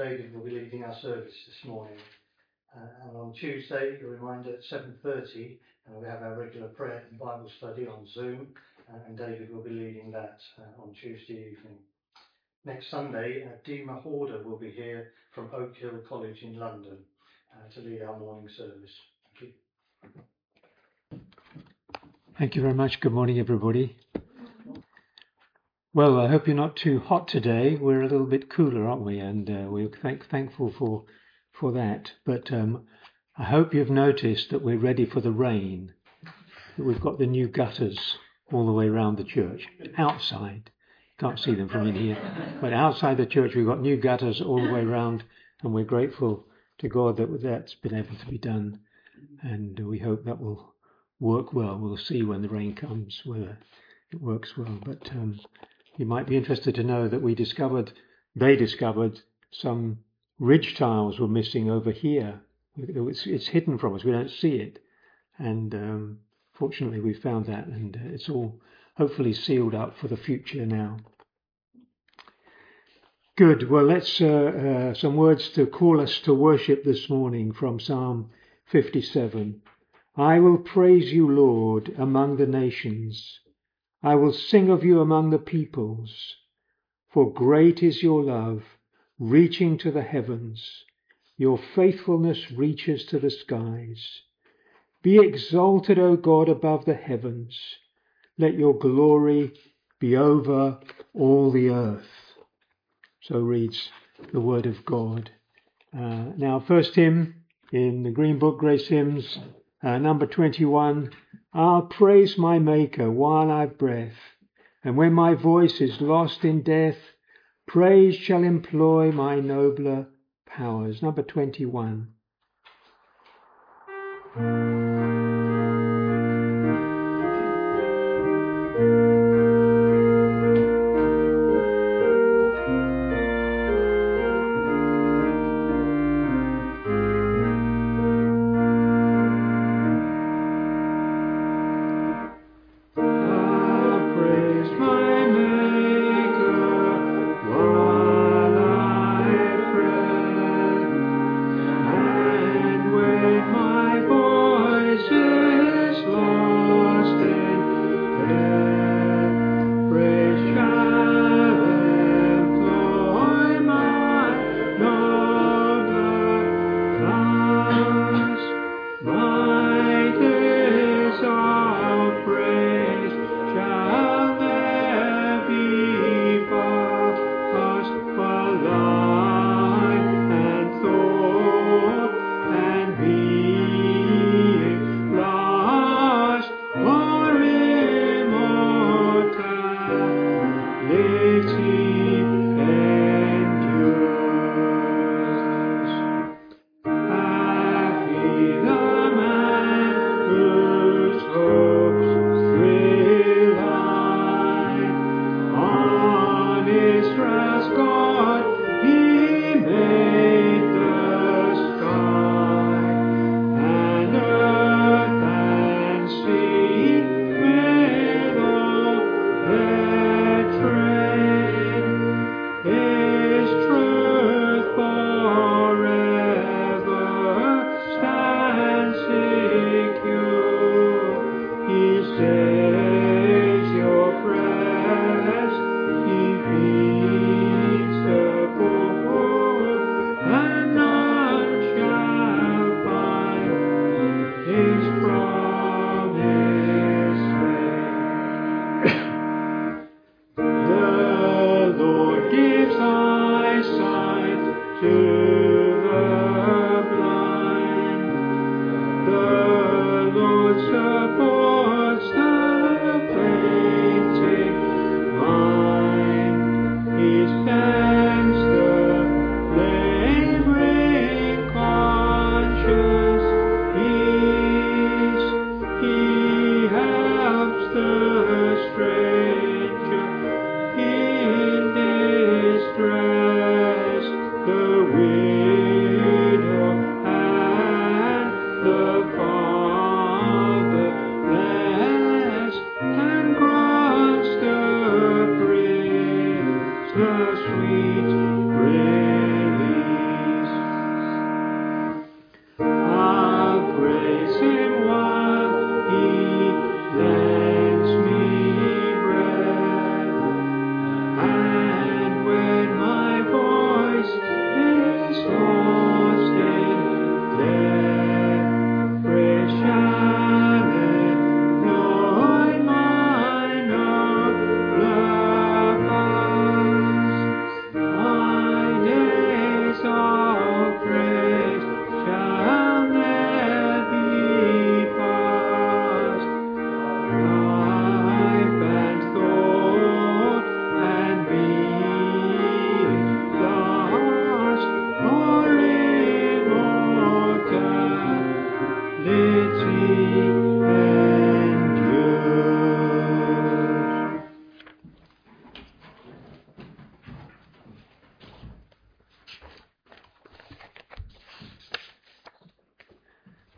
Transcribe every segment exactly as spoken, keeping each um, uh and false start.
David will be leading our service this morning. Uh, and on Tuesday, a reminder at seven thirty, uh, we have our regular prayer and Bible study on Zoom, uh, and David will be leading that uh, on Tuesday evening. Next Sunday, uh, Dima Horder will be here from Oak Hill College in London uh, to lead our morning service. Thank you. Thank you very much. Good morning, everybody. Well, I hope you're not too hot today. We're a little bit cooler, aren't we? And uh, we're thank- thankful for for that. But um, I hope you've noticed that we're ready for the rain. That we've got the new gutters all the way around the church. Outside, can't see them from in here, but outside the church we've got new gutters all the way around, and we're grateful to God that that's been able to be done. And we hope that will work well. We'll see when the rain comes whether it works well. But um, you might be interested to know that we discovered, they discovered some ridge tiles were missing over here. It's, it's hidden from us. We don't see it. And um, fortunately we found that, and it's all hopefully sealed up for the future now. Good. Well, let's uh, uh, some words to call us to worship this morning from Psalm fifty-seven. I will praise you, Lord, among the nations. I will sing of you among the peoples. For great is your love, reaching to the heavens. Your faithfulness reaches to the skies. Be exalted, O God, above the heavens. Let your glory be over all the earth. So reads the word of God. Uh, now, first hymn in the Green Book, Grace Hymns, uh, number twenty-one. I'll praise my Maker while I've breath, and when my voice is lost in death, praise shall employ my nobler powers. Number twenty-one. My voice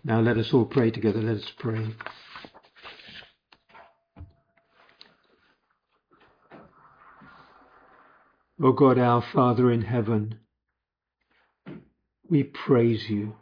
Now let us all pray together. Let us pray. O God, our Father in heaven, we praise you.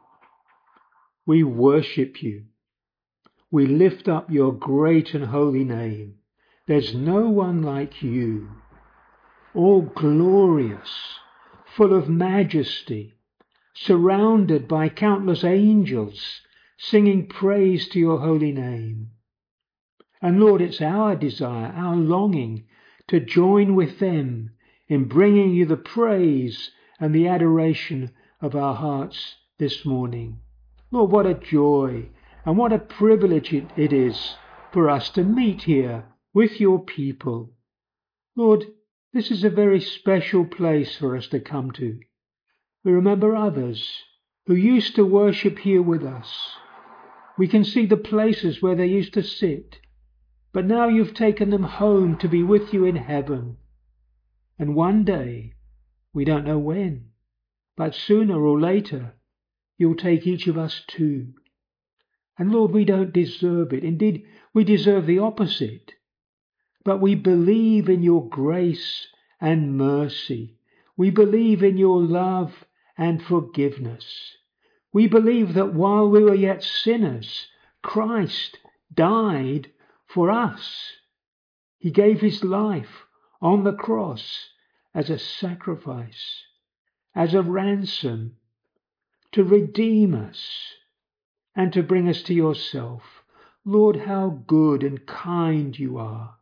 We worship you. We lift up your great and holy name. There's no one like you, all glorious, full of majesty, surrounded by countless angels, singing praise to your holy name. And Lord, it's our desire, our longing to join with them in bringing you the praise and the adoration of our hearts this morning. Lord, what a joy and what a privilege it, it is for us to meet here with your people. Lord, this is a very special place for us to come to. We remember others who used to worship here with us. We can see the places where they used to sit, but now you've taken them home to be with you in heaven. And one day, we don't know when, but sooner or later, you'll take each of us too. And Lord, we don't deserve it. Indeed, we deserve the opposite. But we believe in your grace and mercy. We believe in your love and forgiveness. We believe that while we were yet sinners, Christ died for us. He gave his life on the cross as a sacrifice, as a ransom, to redeem us and to bring us to yourself. Lord, how good and kind you are.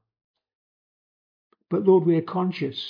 But Lord, we are conscious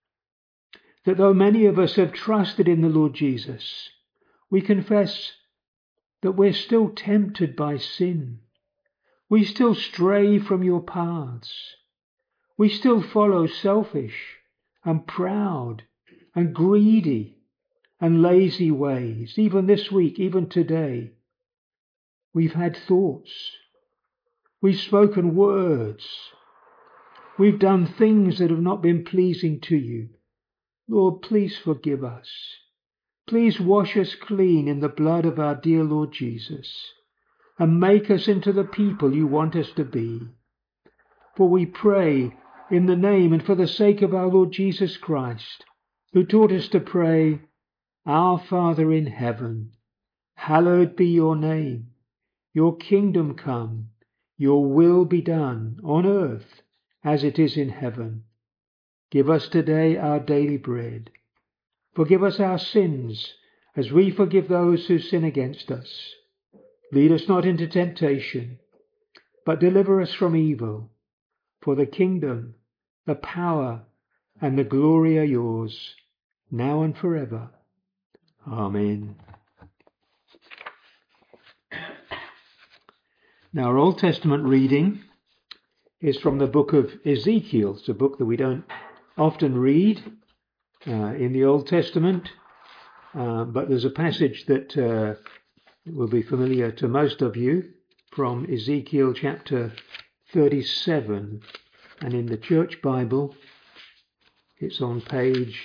that though many of us have trusted in the Lord Jesus, we confess that we're still tempted by sin. We still stray from your paths. We still follow selfish and proud and greedy and lazy ways. Even this week, even today, we've had thoughts. We've spoken words. We've done things that have not been pleasing to you. Lord, please forgive us. Please wash us clean in the blood of our dear Lord Jesus and make us into the people you want us to be. For we pray in the name and for the sake of our Lord Jesus Christ, who taught us to pray, Our Father in heaven, hallowed be your name. Your kingdom come, your will be done on earth as it is in heaven. Give us today our daily bread. Forgive us our sins as we forgive those who sin against us. Lead us not into temptation, but deliver us from evil. For the kingdom, the power, and the glory are yours, now and forever. Amen. Now, our Old Testament reading is from the book of Ezekiel. It's a book that we don't often read uh, in the Old Testament, uh, but there's a passage that uh, will be familiar to most of you from Ezekiel chapter thirty-seven, and in the Church Bible it's on page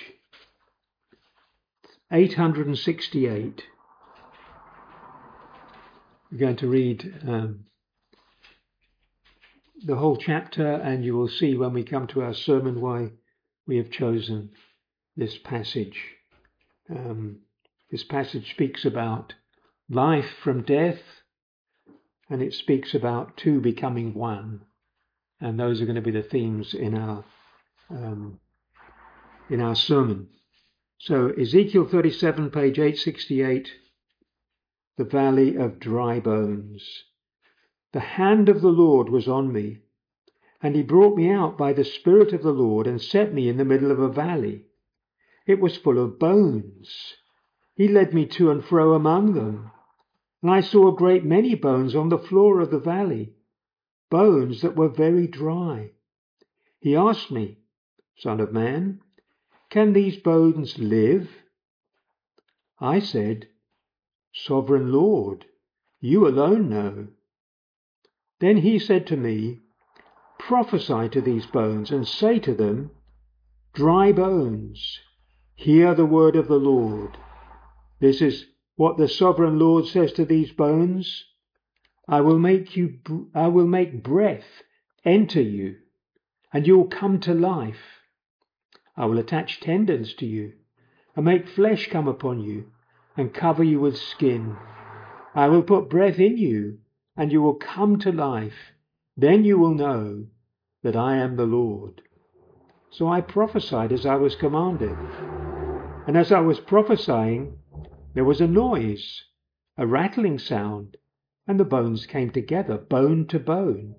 eight hundred sixty-eight. We're going to read um, the whole chapter, and you will see when we come to our sermon why we have chosen this passage. Um, this passage speaks about life from death, and it speaks about two becoming one. And those are going to be the themes in our um, in our sermon. So Ezekiel thirty-seven, page eight sixty-eight, the valley of dry bones. The hand of the Lord was on me, and he brought me out by the Spirit of the Lord and set me in the middle of a valley. It was full of bones. He led me to and fro among them, and I saw a great many bones on the floor of the valley, bones that were very dry. He asked me, Son of man, can these bones live? I said, Sovereign Lord, you alone know. Then he said to me, Prophesy to these bones and say to them, Dry bones, hear the word of the Lord. This is what the sovereign Lord says to these bones? I will make you, I will make breath enter you, and you will come to life. I will attach tendons to you, and make flesh come upon you, and cover you with skin. I will put breath in you, and you will come to life. Then you will know that I am the Lord. So I prophesied as I was commanded. And as I was prophesying, there was a noise, a rattling sound, and the bones came together, bone to bone.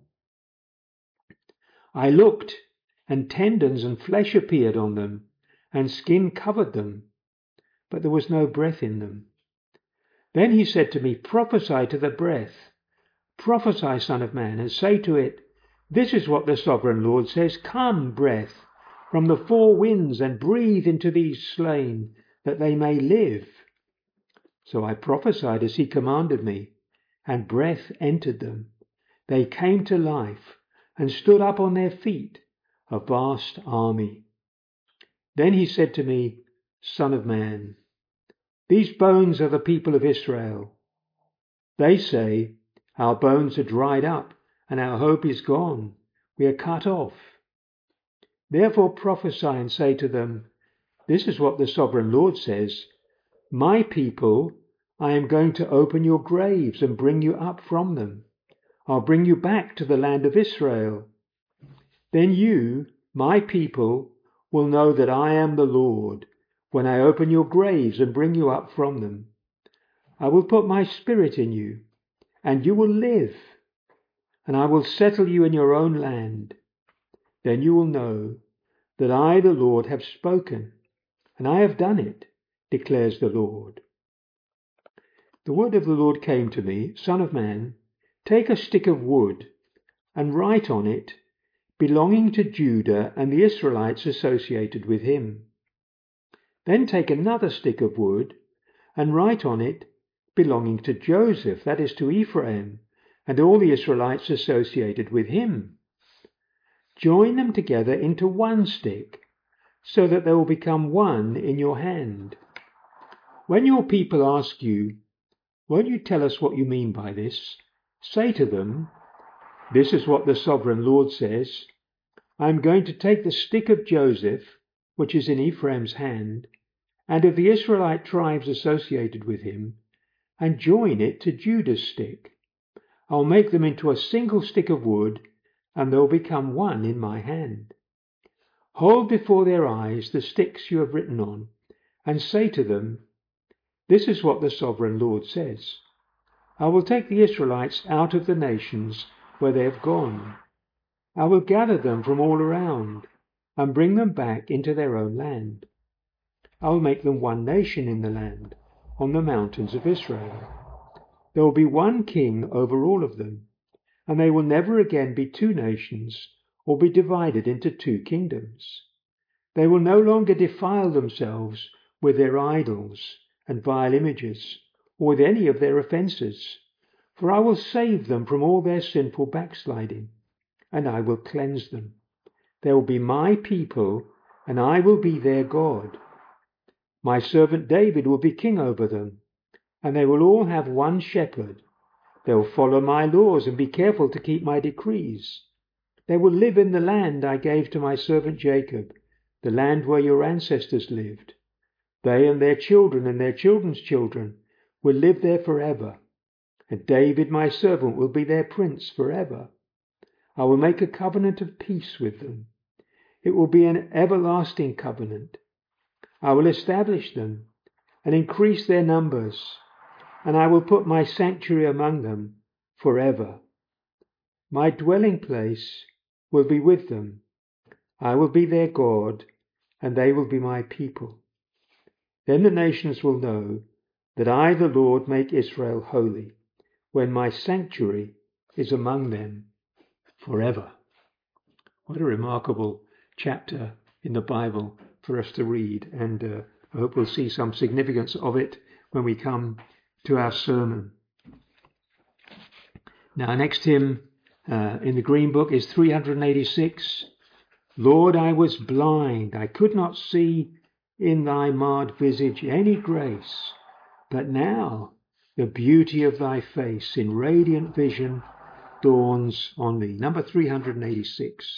I looked, and tendons and flesh appeared on them, and skin covered them, but there was no breath in them. Then he said to me, prophesy to the breath. Prophesy, Son of Man, and say to it, this is what the sovereign Lord says, come, breath, from the four winds, and breathe into these slain, that they may live. So I prophesied as he commanded me, and breath entered them. They came to life, and stood up on their feet, a vast army. Then he said to me, Son of man, these bones are the people of Israel. They say, our bones are dried up, and our hope is gone. We are cut off. Therefore prophesy and say to them, this is what the sovereign Lord says, my people, I am going to open your graves and bring you up from them. I'll bring you back to the land of Israel. Then you, my people, will know that I am the Lord, when I open your graves and bring you up from them. I will put my spirit in you, and you will live, and I will settle you in your own land. Then you will know that I, the Lord, have spoken, and I have done it, declares the Lord. The word of the Lord came to me, Son of man, take a stick of wood, and write on it, belonging to Judah and the Israelites associated with him. Then take another stick of wood, and write on it, belonging to Joseph, that is to Ephraim, and all the Israelites associated with him. Join them together into one stick, so that they will become one in your hand. When your people ask you, won't you tell us what you mean by this? Say to them, this is what the sovereign Lord says, I am going to take the stick of Joseph, which is in Ephraim's hand, and of the Israelite tribes associated with him, and join it to Judah's stick. I'll make them into a single stick of wood, and they'll become one in my hand. Hold before their eyes the sticks you have written on, and say to them, this is what the sovereign Lord says. I will take the Israelites out of the nations where they have gone. I will gather them from all around, and bring them back into their own land. I will make them one nation in the land, on the mountains of Israel. There will be one king over all of them, and they will never again be two nations, or be divided into two kingdoms. They will no longer defile themselves with their idols and vile images, or with any of their offences, for I will save them from all their sinful backsliding, and I will cleanse them. They will be my people, and I will be their God. My servant David will be king over them, and they will all have one shepherd. They will follow my laws and be careful to keep my decrees. They will live in the land I gave to my servant Jacob, the land where your ancestors lived. They and their children and their children's children will live there forever, and David my servant will be their prince forever. I will make a covenant of peace with them. It will be an everlasting covenant. I will establish them and increase their numbers, and I will put my sanctuary among them forever. My dwelling place will be with them. I will be their God, and they will be my people. Then the nations will know that I, the Lord, make Israel holy, when my sanctuary is among them forever. What a remarkable chapter in the Bible for us to read, and uh, I hope we'll see some significance of it when we come to our sermon. Now, next hymn uh, in the Green Book is three hundred eighty-six. Lord, I was blind, I could not see in thy marred visage any grace, But now the beauty of thy face in radiant vision dawns on me. Number three hundred eighty-six.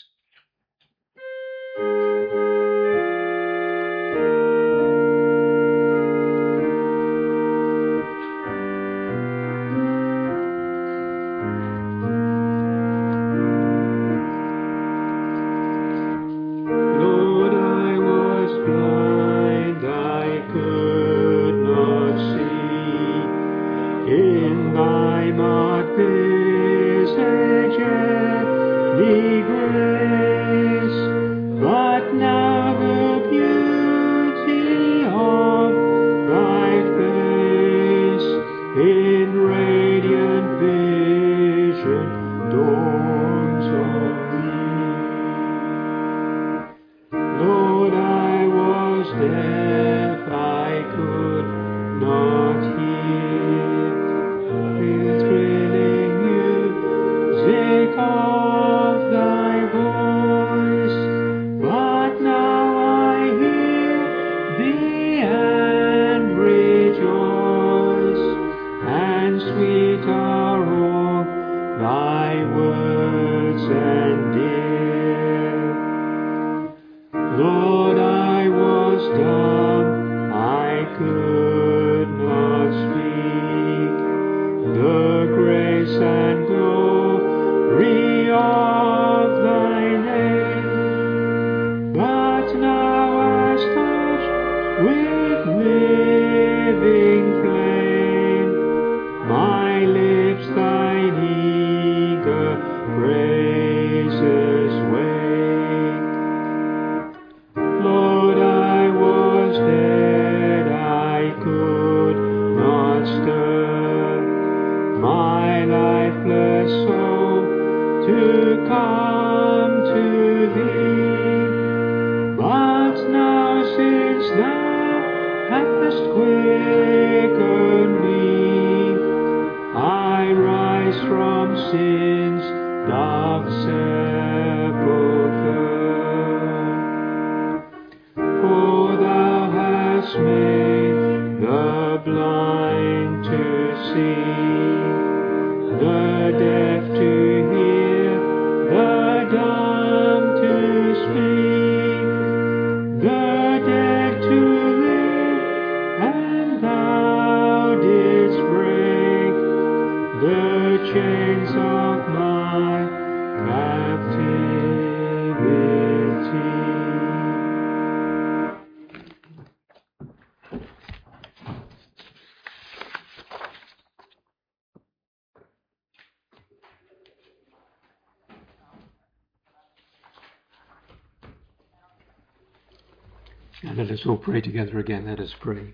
And let us all pray together again. Let us pray.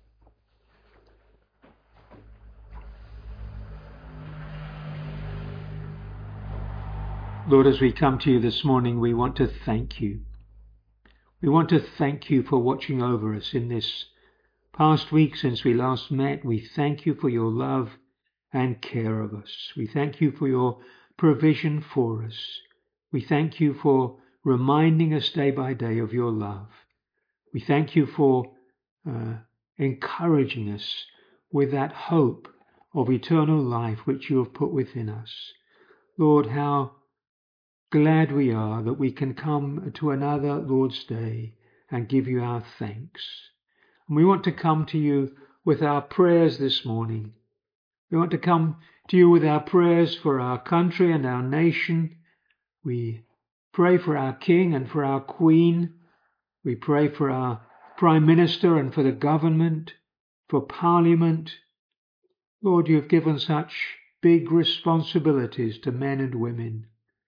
Lord, as we come to you this morning, we want to thank you. We want to thank you for watching over us in this past week since we last met. We thank you for your love and care of us. We thank you for your provision for us. We thank you for reminding us day by day of your love. We thank you for uh, encouraging us with that hope of eternal life which you have put within us. Lord, how glad we are that we can come to another Lord's Day and give you our thanks. And we want to come to you with our prayers this morning. We want to come to you with our prayers for our country and our nation. We pray for our King and for our Queen. We pray for our Prime Minister and for the government, for Parliament. Lord, you have given such big responsibilities to men and women.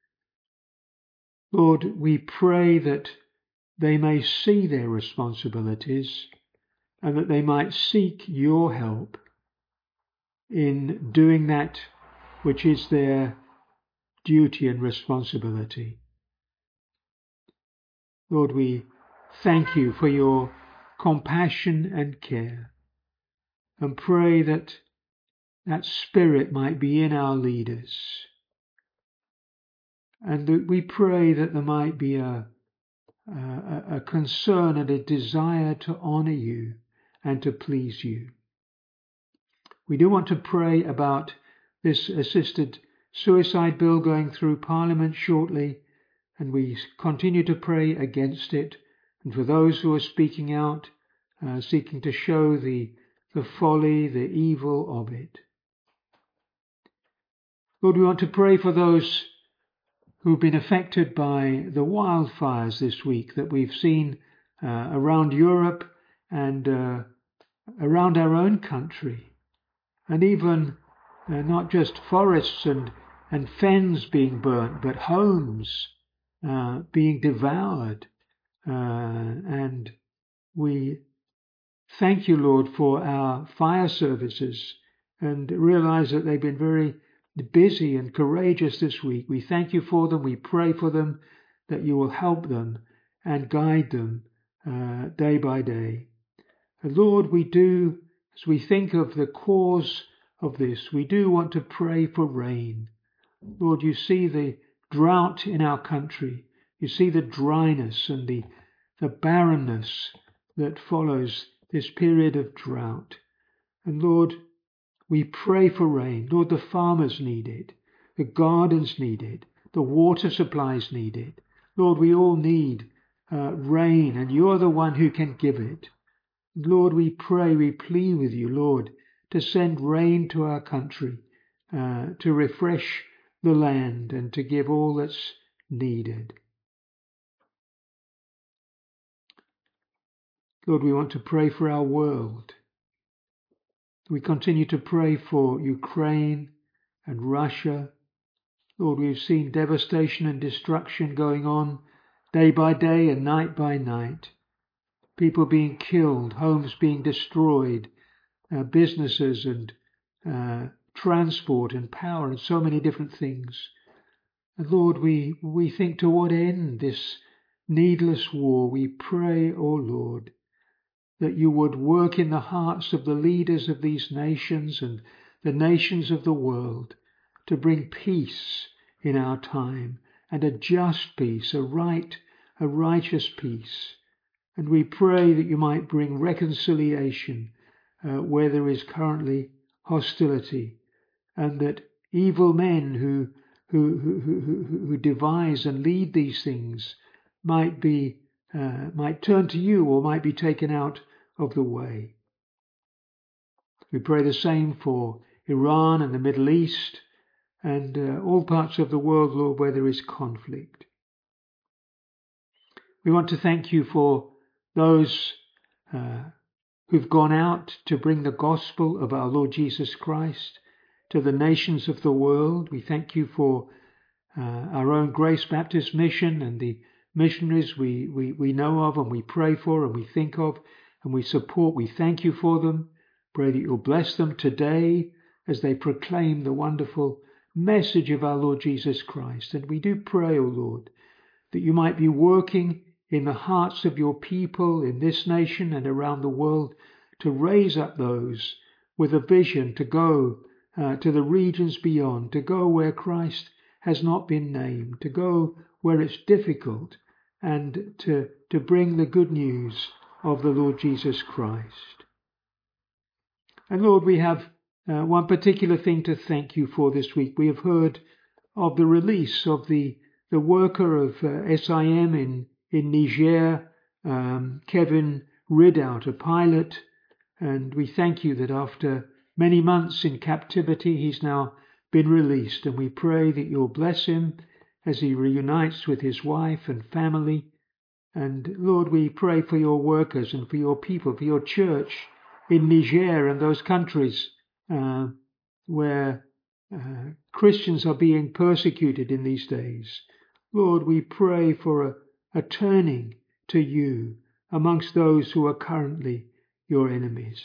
Lord, we pray that they may see their responsibilities and that they might seek your help in doing that which is their duty and responsibility. Lord, we thank you for your compassion and care, and pray that that spirit might be in our leaders, and that we pray that there might be a, a, a concern and a desire to honour you and to please you. We do want to pray about this assisted suicide bill going through Parliament shortly, and we continue to pray against it, and for those who are speaking out, uh, seeking to show the, the folly, the evil of it. Lord, we want to pray for those who've been affected by the wildfires this week that we've seen uh, around Europe and uh, around our own country, and even uh, not just forests and, and fens being burnt, but homes uh, being devoured. Uh, and we thank you, Lord, for our fire services, and realize that they've been very busy and courageous this week. We thank you for them. We pray for them, that you will help them and guide them uh, day by day. And Lord, we do, as we think of the cause of this, we do want to pray for rain. Lord, you see the drought in our country. You see the dryness and the, the barrenness that follows this period of drought. And Lord, we pray for rain. Lord, the farmers need it. The gardens need it. The water supplies need it. Lord, we all need uh, rain, and you're the one who can give it. Lord, we pray, we plead with you, Lord, to send rain to our country, uh, to refresh the land and to give all that's needed. Lord, we want to pray for our world. We continue to pray for Ukraine and Russia. Lord, we've seen devastation and destruction going on day by day and night by night. People being killed, homes being destroyed, uh, businesses and uh, transport and power and so many different things. And Lord, we, we think to what end this needless war. We pray, O Lord, that you would work in the hearts of the leaders of these nations and the nations of the world to bring peace in our time, and a just peace, a right, a righteous peace. And we pray that you might bring reconciliation uh, where there is currently hostility, and that evil men who, who, who, who, who devise and lead these things might be uh, might turn to you or might be taken out of the way. We pray the same for Iran and the Middle East and uh, all parts of the world, Lord, where there is conflict. We want to thank you for those uh, who've gone out to bring the gospel of our Lord Jesus Christ to the nations of the world. We thank you for uh, our own Grace Baptist Mission and the missionaries we, we, we know of and we pray for and we think of and we support. We thank you for them. Pray that you'll bless them today as they proclaim the wonderful message of our Lord Jesus Christ. And we do pray, O Lord, that you might be working in the hearts of your people in this nation and around the world to raise up those with a vision to go uh, to the regions beyond, to go where Christ has not been named, to go where it's difficult, and to, to bring the good news of the Lord Jesus Christ. And Lord, we have uh, one particular thing to thank you for this week. We have heard of the release of the, the worker of uh, S I M in, in Niger, um, Kevin Ridout, a pilot, and we thank you that after many months in captivity, he's now been released, and we pray that you'll bless him as he reunites with his wife and family. And Lord, we pray for your workers and for your people, for your church in Niger and those countries uh, where uh, Christians are being persecuted in these days. Lord, we pray for a, a turning to you amongst those who are currently your enemies.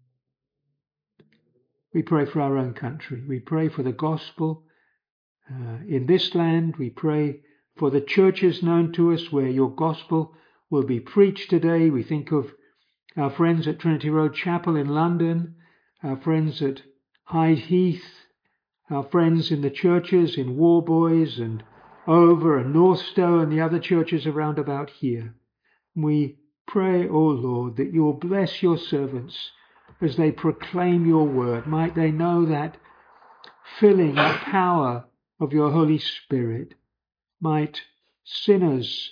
We pray for our own country. We pray for the gospel uh, in this land. We pray for the churches known to us where your gospel will be preached today. We think of our friends at Trinity Road Chapel in London, our friends at Hyde Heath, our friends in the churches in Warboys and Over and Northstowe and the other churches around about here. We pray, O Lord, that you will bless your servants as they proclaim your word. Might they know that filling, that power of your Holy Spirit. Might sinners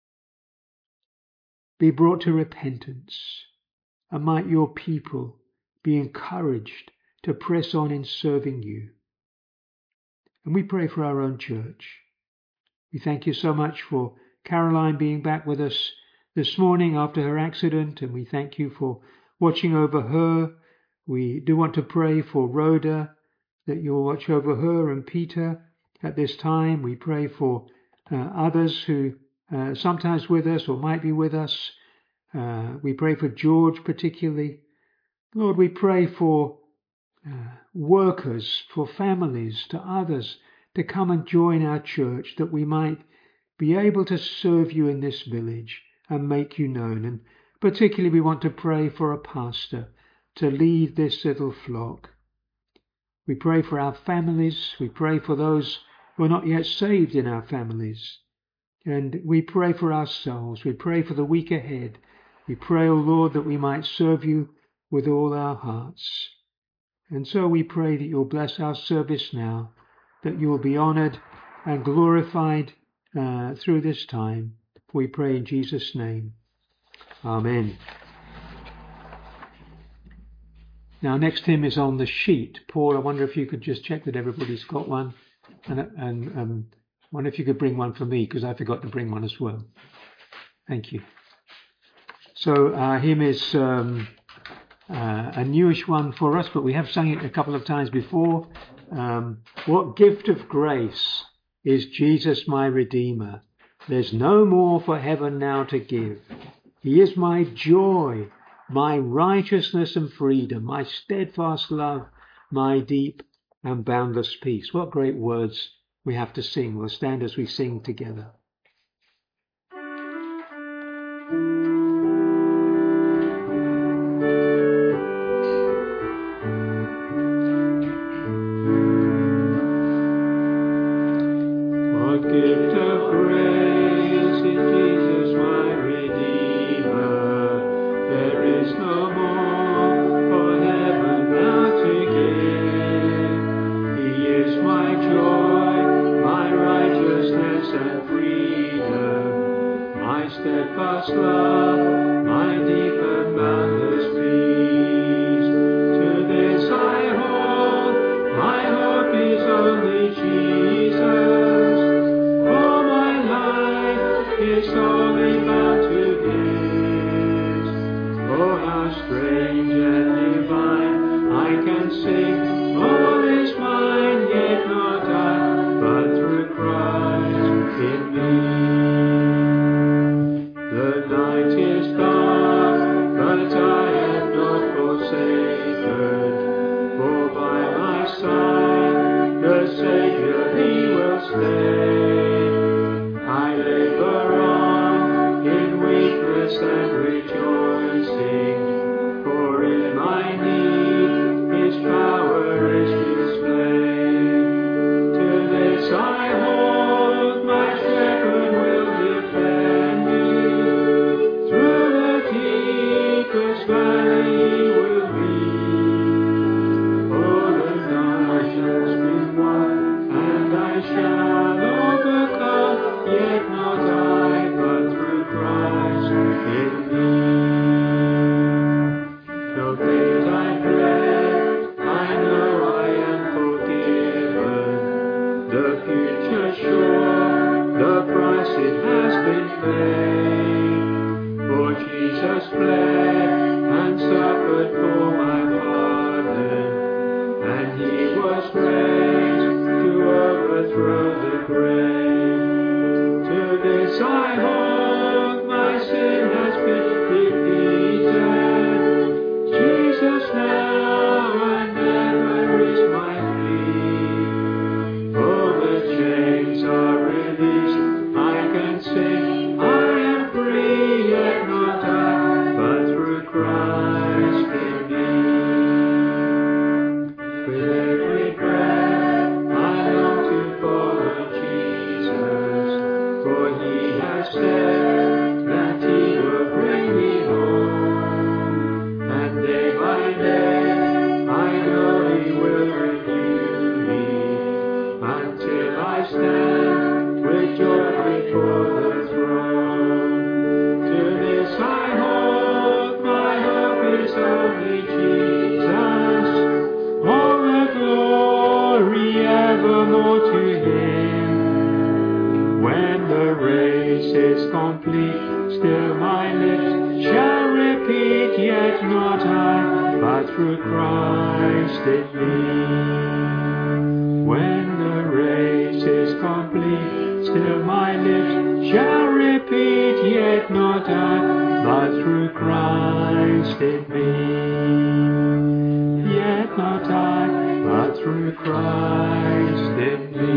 be brought to repentance, and might your people be encouraged to press on in serving you. And we pray for our own church. We thank you so much for Caroline being back with us this morning after her accident, and we thank you for watching over her. We do want to pray for Rhoda, that you'll watch over her and Peter at this time. We pray for uh, others who uh, sometimes with us or might be with us. Uh, we pray for George particularly. Lord, we pray for uh, workers, for families, to others to come and join our church, that we might be able to serve you in this village and make you known. And particularly we want to pray for a pastor to lead this little flock. We pray for our families. We pray for those who are not yet saved in our families. And we pray for ourselves. We pray for the week ahead. We pray, O Lord, that we might serve you with all our hearts. And so we pray that you'll bless our service now, that you will be honoured and glorified uh, through this time. We pray in Jesus' name. Amen. Now, next hymn is on the sheet. Paul, I wonder if you could just check that everybody's got one. And, and um, I wonder if you could bring one for me, because I forgot to bring one as well. Thank you. So our hymn is um, uh, a newish one for us, but we have sung it a couple of times before. Um, what gift of grace is Jesus my Redeemer? There's no more for heaven now to give. He is my joy, my righteousness and freedom, my steadfast love, my deep and boundless peace. What great words we have to sing. We'll stand as we sing together. What gift of grace is Jesus my Redeemer? There is no more for heaven now to give. He is my joy, my righteousness and freedom, my steadfast love, my deep and boundless peace. To this I hold, my hope is only Jesus. For my life is solely bound to His. Oh, how strange and divine, I can sing, all is mine, yet not I, but through Christ in me. The night is dark, but I am not forsaken, for by my side the Saviour He will stay. I labour on in weakness and rejoicing, for in my need His power is displayed. To this I hold, my shepherd will defend me, through the deepest valley He will lead. Oh, the night has been won, and I shall overcome, yet not I, but through Christ in me. Though daytime fled, I know I am forgiven. The future sure, the price it has been paid. For Jesus bled and suffered for my pardon, and He was raised to overthrow the grave. To this I hold, my sin has been defeated. Jesus now and ever is my plea. Oh, the chains are released, I can sing, I am free, yet not I, but through Christ in me. With every breath I long to follow Jesus, for He has said that He will bring me home, and day by day evermore to him. When the race is complete, still my lips shall repeat, yet not I, but through Christ in me. When the race is complete, still my lips shall repeat, yet not I, but through Christ in me. Yet not I, but through Christ in me.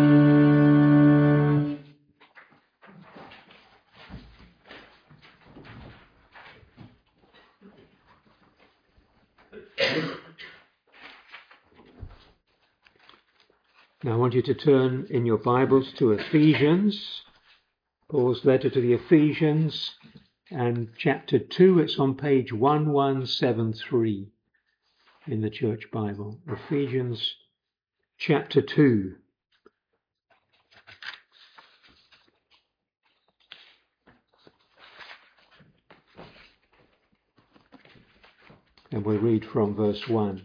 Now I want you to turn in your Bibles to Ephesians, Paul's letter to the Ephesians, and chapter two. It's on page one one seven three in the Church Bible. Ephesians chapter two. And we'll read from verse one.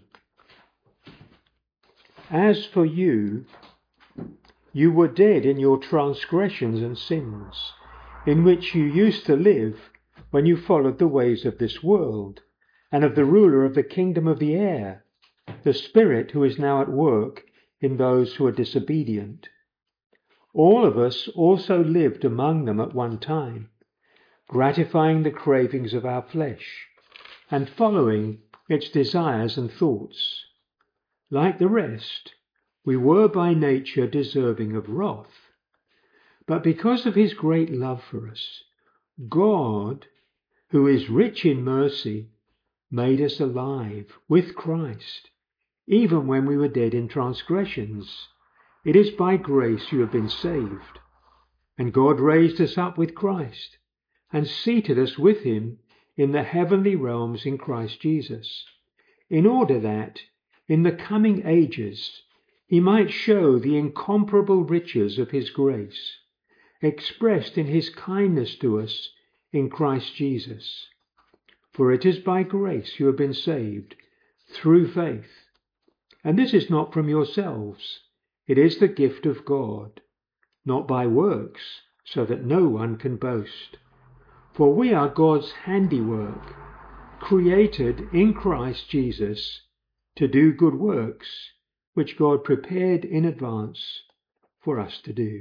As for you, you were dead in your transgressions and sins, in which you used to live when you followed the ways of this world, and of the ruler of the kingdom of the air, the Spirit who is now at work in those who are disobedient. All of us also lived among them at one time, gratifying the cravings of our flesh, and following its desires and thoughts. Like the rest, we were by nature deserving of wrath. But because of his great love for us, God, who is rich in mercy, made us alive with Christ, even when we were dead in transgressions. It is by grace you have been saved. And God raised us up with Christ, and seated us with him in the heavenly realms in Christ Jesus, in order that, in the coming ages, he might show the incomparable riches of his grace, expressed in his kindness to us in Christ Jesus. For it is by grace you have been saved, through faith. And this is not from yourselves, it is the gift of God, not by works, so that no one can boast. For we are God's handiwork, created in Christ Jesus to do good works, which God prepared in advance for us to do.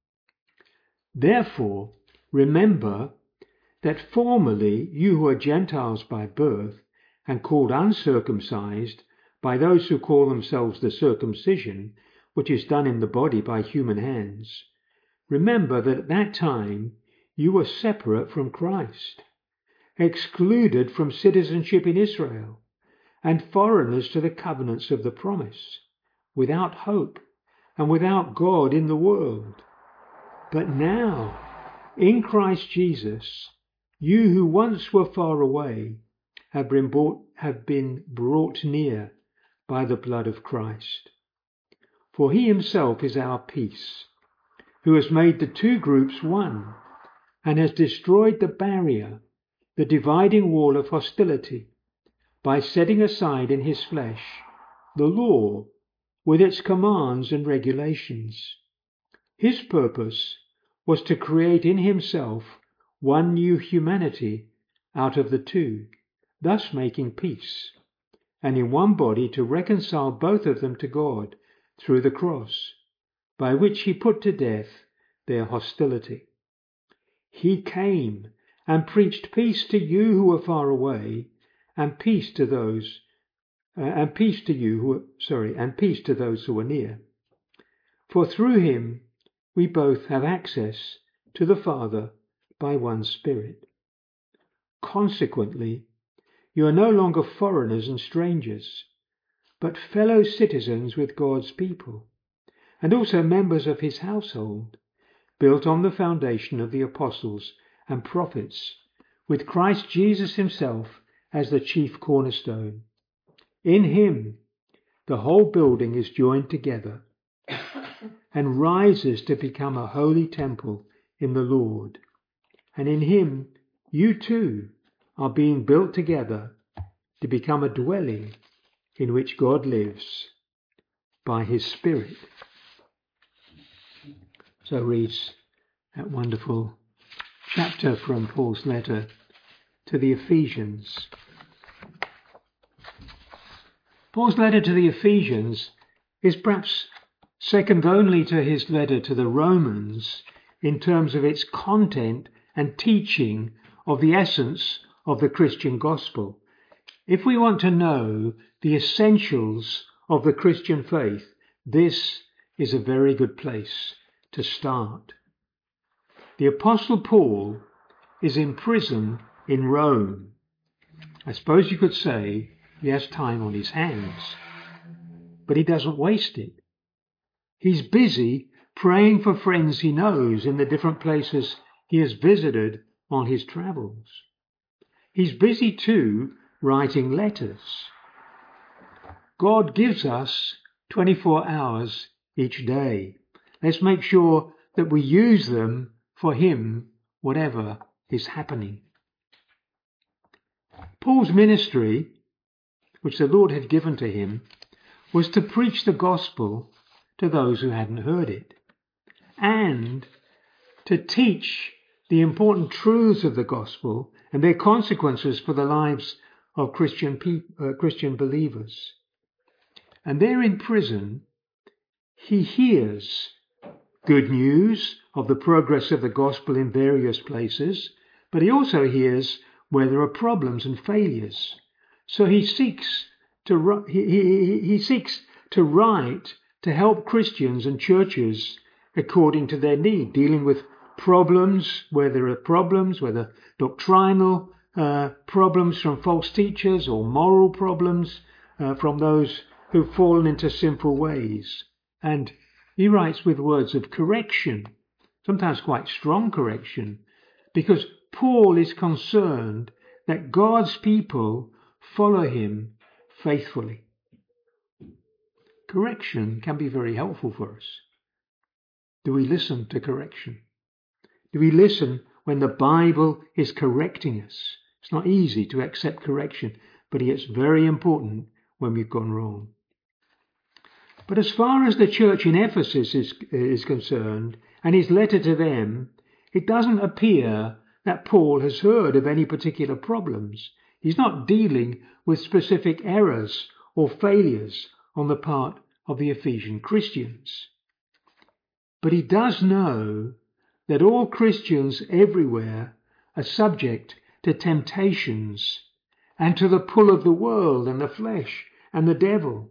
Therefore, remember that formerly you who are Gentiles by birth and called uncircumcised by those who call themselves the circumcision, which is done in the body by human hands, remember that at that time you were separate from Christ, excluded from citizenship in Israel, and foreigners to the covenants of the promise, without hope and without God in the world. But now, in Christ Jesus, you who once were far away have been brought, have been brought near by the blood of Christ. For he himself is our peace, who has made the two groups one, and has destroyed the barrier, the dividing wall of hostility, by setting aside in his flesh the law with its commands and regulations. His purpose was to create in himself one new humanity out of the two, thus making peace, and in one body to reconcile both of them to God through the cross, by which he put to death their hostility. He came and preached peace to you who were far away, and peace to those, uh, and peace to you who, were, sorry, and peace to those who were near. For through him we both have access to the Father by one Spirit. Consequently, you are no longer foreigners and strangers, but fellow citizens with God's people, and also members of his household, built on the foundation of the apostles and prophets, with Christ Jesus himself as the chief cornerstone. In him, the whole building is joined together and rises to become a holy temple in the Lord. And in him, you too are being built together to become a dwelling in which God lives by his Spirit. So reads that wonderful chapter from Paul's letter to the Ephesians. Paul's letter to the Ephesians is perhaps second only to his letter to the Romans in terms of its content and teaching of the essence of the Christian gospel. If we want to know the essentials of the Christian faith, this is a very good place to start. The Apostle Paul is in prison in Rome. I suppose you could say he has time on his hands, but he doesn't waste it. He's busy praying for friends he knows in the different places he has visited on his travels. He's busy too writing letters. God gives us twenty-four hours each day. Let's make sure that we use them for him, whatever is happening. Paul's ministry, which the Lord had given to him, was to preach the gospel to those who hadn't heard it, and to teach the important truths of the gospel and their consequences for the lives of Christian people, uh, Christian believers. And there in prison, he hears good news of the progress of the gospel in various places, but he also hears where there are problems and failures. So he seeks to he, he, he seeks to write to help Christians and churches according to their need, dealing with problems where there are problems, whether doctrinal uh, problems from false teachers or moral problems uh, from those who've fallen into sinful ways. And he writes with words of correction, sometimes quite strong correction, because Paul is concerned that God's people follow him faithfully. Correction can be very helpful for us. Do we listen to correction? Do we listen when the Bible is correcting us? It's not easy to accept correction, but it's very important when we've gone wrong. But as far as the church in Ephesus is, is concerned, and his letter to them, it doesn't appear that Paul has heard of any particular problems. He's not dealing with specific errors or failures on the part of the Ephesian Christians. But he does know that all Christians everywhere are subject to temptations and to the pull of the world and the flesh and the devil.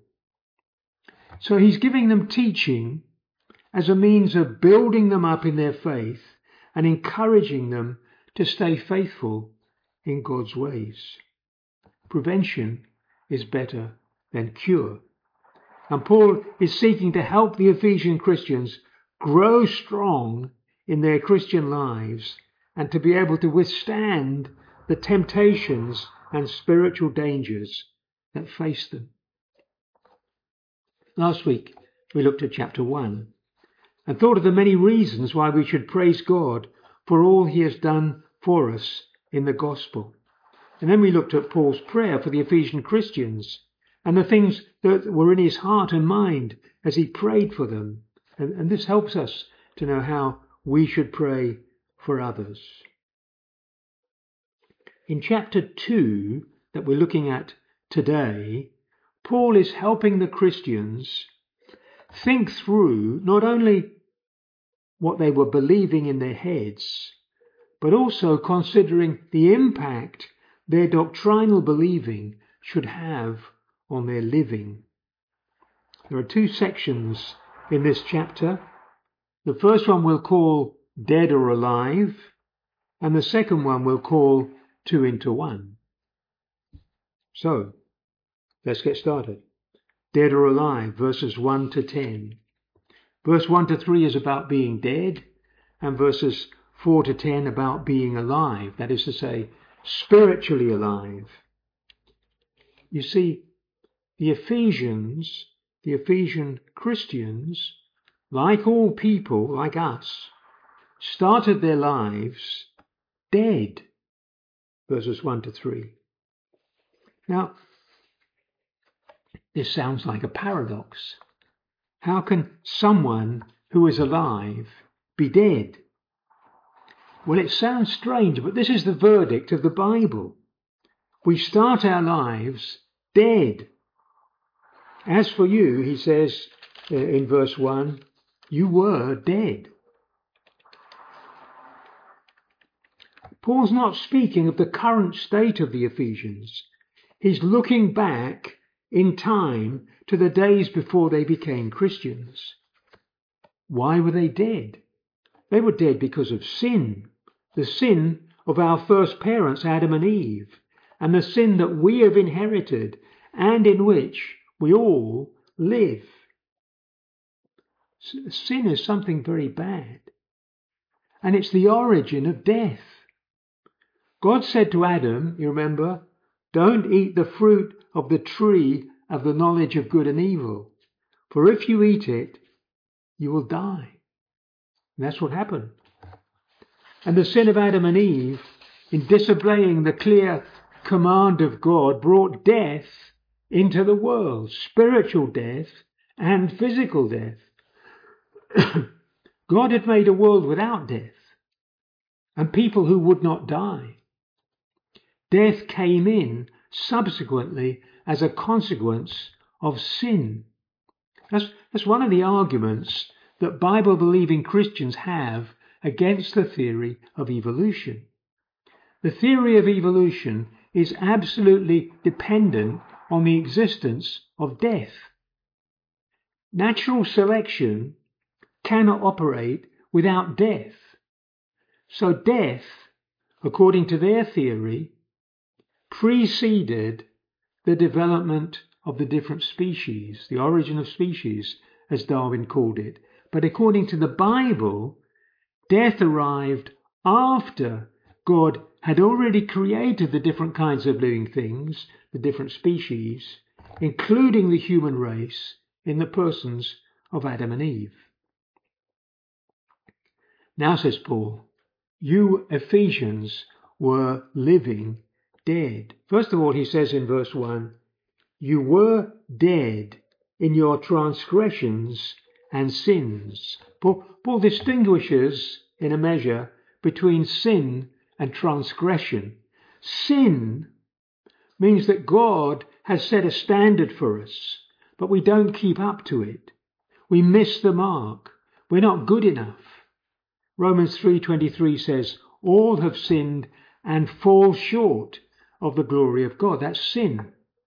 So he's giving them teaching as a means of building them up in their faith and encouraging them to stay faithful in God's ways. Prevention is better than cure. And Paul is seeking to help the Ephesian Christians grow strong in their Christian lives and to be able to withstand the temptations and spiritual dangers that face them. Last week, we looked at chapter one and thought of the many reasons why we should praise God for all he has done for us in the gospel. And then we looked at Paul's prayer for the Ephesian Christians and the things that were in his heart and mind as he prayed for them. And, and this helps us to know how we should pray for others. In chapter two that we're looking at today, Paul is helping the Christians think through not only what they were believing in their heads, but also considering the impact their doctrinal believing should have on their living. There are two sections in this chapter. The first one we'll call Dead or Alive, and the second one we'll call Two into One. So, let's get started. Dead or alive, verses one to ten. Verse one to three is about being dead, and verses four to ten about being alive, that is to say, spiritually alive. You see, the Ephesians, the Ephesian Christians, like all people, like us, started their lives dead, verses one to three. Now, this sounds like a paradox. How can someone who is alive be dead? Well, it sounds strange, but this is the verdict of the Bible. We start our lives dead. As for you, he says uh, in verse one, you were dead. Paul's not speaking of the current state of the Ephesians. He's looking back in time to the days before they became Christians. Why were they dead? They were dead because of sin, the sin of our first parents, Adam and Eve, and the sin that we have inherited and in which we all live. Sin is something very bad, and it's the origin of death. God said to Adam, you remember, don't eat the fruit of the tree of the knowledge of good and evil, for if you eat it, you will die. And that's what happened. And the sin of Adam and Eve, in disobeying the clear command of God, brought death into the world, spiritual death and physical death. God had made a world without death and people who would not die. Death came in subsequently as a consequence of sin. That's, that's one of the arguments that Bible-believing Christians have against the theory of evolution. The theory of evolution is absolutely dependent on the existence of death. Natural selection cannot operate without death. So death, according to their theory, preceded the development of the different species, the origin of species, as Darwin called it. But according to the Bible, death arrived after God had already created the different kinds of living things, the different species, including the human race, in the persons of Adam and Eve. Now, says Paul, you Ephesians were living dead. First of all, he says in verse one, you were dead in your transgressions and sins. Paul, Paul distinguishes in a measure between sin and transgression. Sin means that God has set a standard for us, but we don't keep up to it. We miss the mark. We're not good enough. Romans three twenty-three says, all have sinned and fall short of the glory of God. That's sin.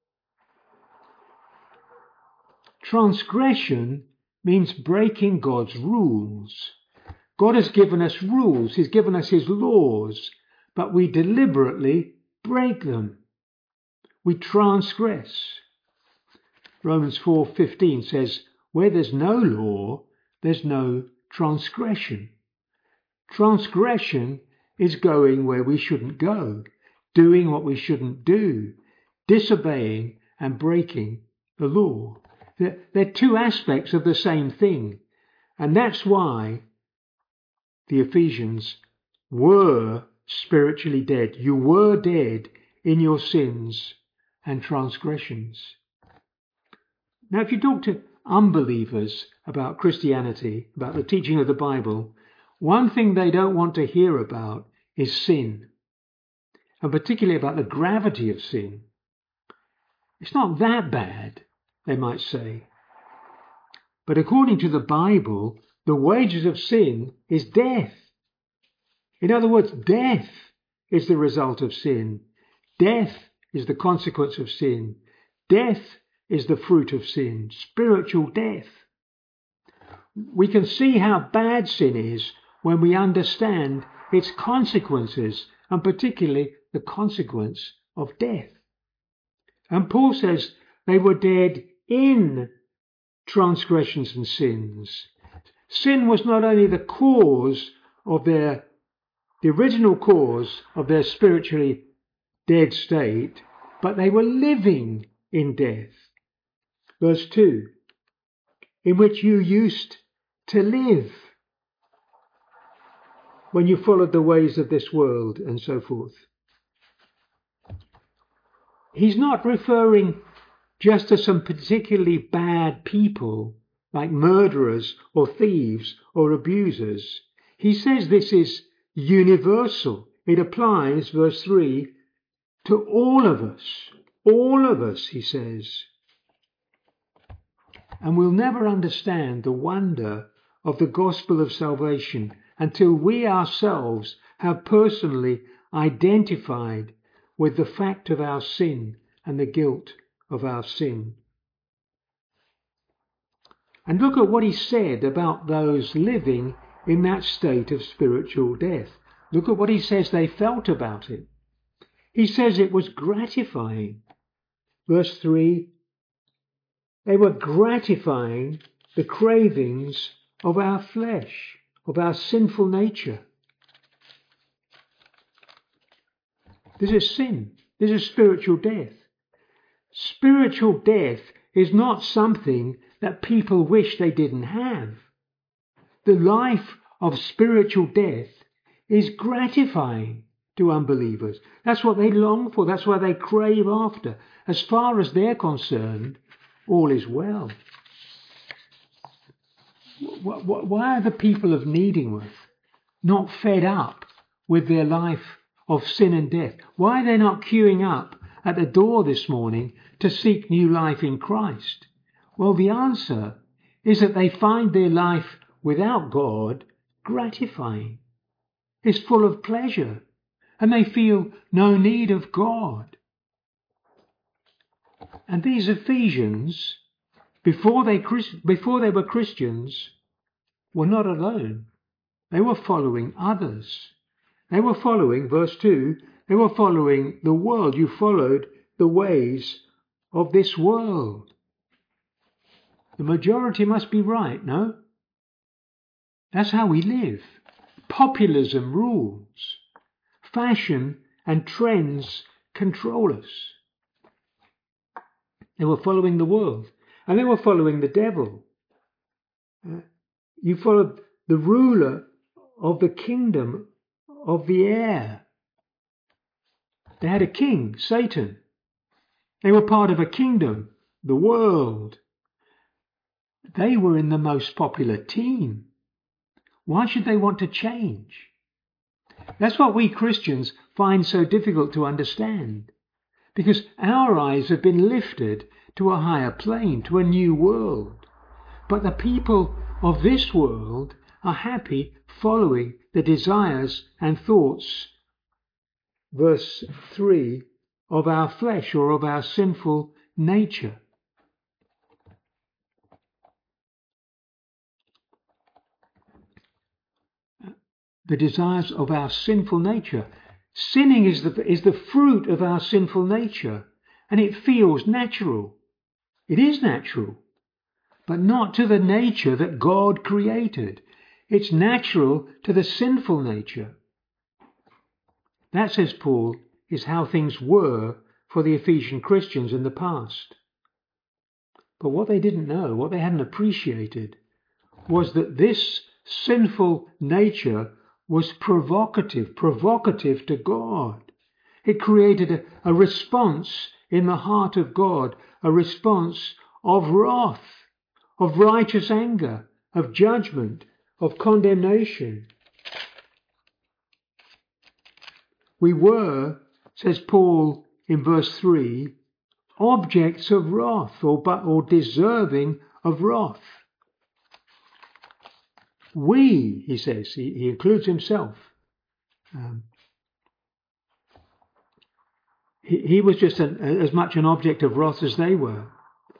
Transgression means breaking God's rules. God has given us rules. He's given us his laws, but we deliberately break them. We transgress. Romans four fifteen says, where there's no law, there's no transgression. Transgression is going where we shouldn't go, doing what we shouldn't do, disobeying and breaking the law. They're, they're two aspects of the same thing. And that's why the Ephesians were spiritually dead. You were dead in your sins and transgressions. Now, if you talk to unbelievers about Christianity, about the teaching of the Bible, one thing they don't want to hear about is sin, and particularly about the gravity of sin. It's not that bad, they might say. But according to the Bible, the wages of sin is death. In other words, death is the result of sin. Death is the consequence of sin. Death is the fruit of sin, spiritual death. We can see how bad sin is when we understand its consequences, and particularly the consequence of death. And Paul says they were dead in transgressions and sins. Sin was not only the cause of their, the original cause of their spiritually dead state, but they were living in death. Verse two, in which you used to live when you followed the ways of this world, and so forth. He's not referring just to some particularly bad people like murderers or thieves or abusers. He says this is universal. It applies, verse three, to all of us. All of us, he says. And we'll never understand the wonder of the gospel of salvation until we ourselves have personally identified with the fact of our sin and the guilt of our sin. And look at what he said about those living in that state of spiritual death. Look at what he says they felt about it. He says it was gratifying. Verse three, they were gratifying the cravings of our flesh, of our sinful nature. This is sin. This is spiritual death. Spiritual death is not something that people wish they didn't have. The life of spiritual death is gratifying to unbelievers. That's what they long for. That's what they crave after. As far as they're concerned, all is well. Why are the people of Needingworth not fed up with their life of sin and death? Why are they not queuing up at the door this morning to seek new life in Christ? Well, the answer is that they find their life without God gratifying. It's full of pleasure, and they feel no need of God. And these Ephesians, before they, before they were Christians, were not alone. They were following others. They were following, verse two, they were following the world. You followed the ways of this world. The majority must be right, no? That's how we live. Populism rules. Fashion and trends control us. They were following the world, and they were following the devil. Uh, you followed the ruler of the kingdom of the air. They had a king, Satan. They were part of a kingdom, the world. They were in the most popular team. Why should they want to change? That's what we Christians find so difficult to understand, because our eyes have been lifted to a higher plane, to a new world. But the people of this world are happy following the desires and thoughts, verse three, of our flesh or of our sinful nature. The desires of our sinful nature. Sinning is the, is the fruit of our sinful nature, and it feels natural. It is natural, but not to the nature that God created. It's natural to the sinful nature. That, says Paul, is how things were for the Ephesian Christians in the past. But what they didn't know, what they hadn't appreciated, was that this sinful nature was provocative, provocative to God. It created a, a response in the heart of God, a response of wrath, of righteous anger, of judgment, of condemnation. We were, says Paul in verse three, objects of wrath, or, or deserving of wrath. We, he says, he, he includes himself. Um, he, he was just an, as much an object of wrath as they were.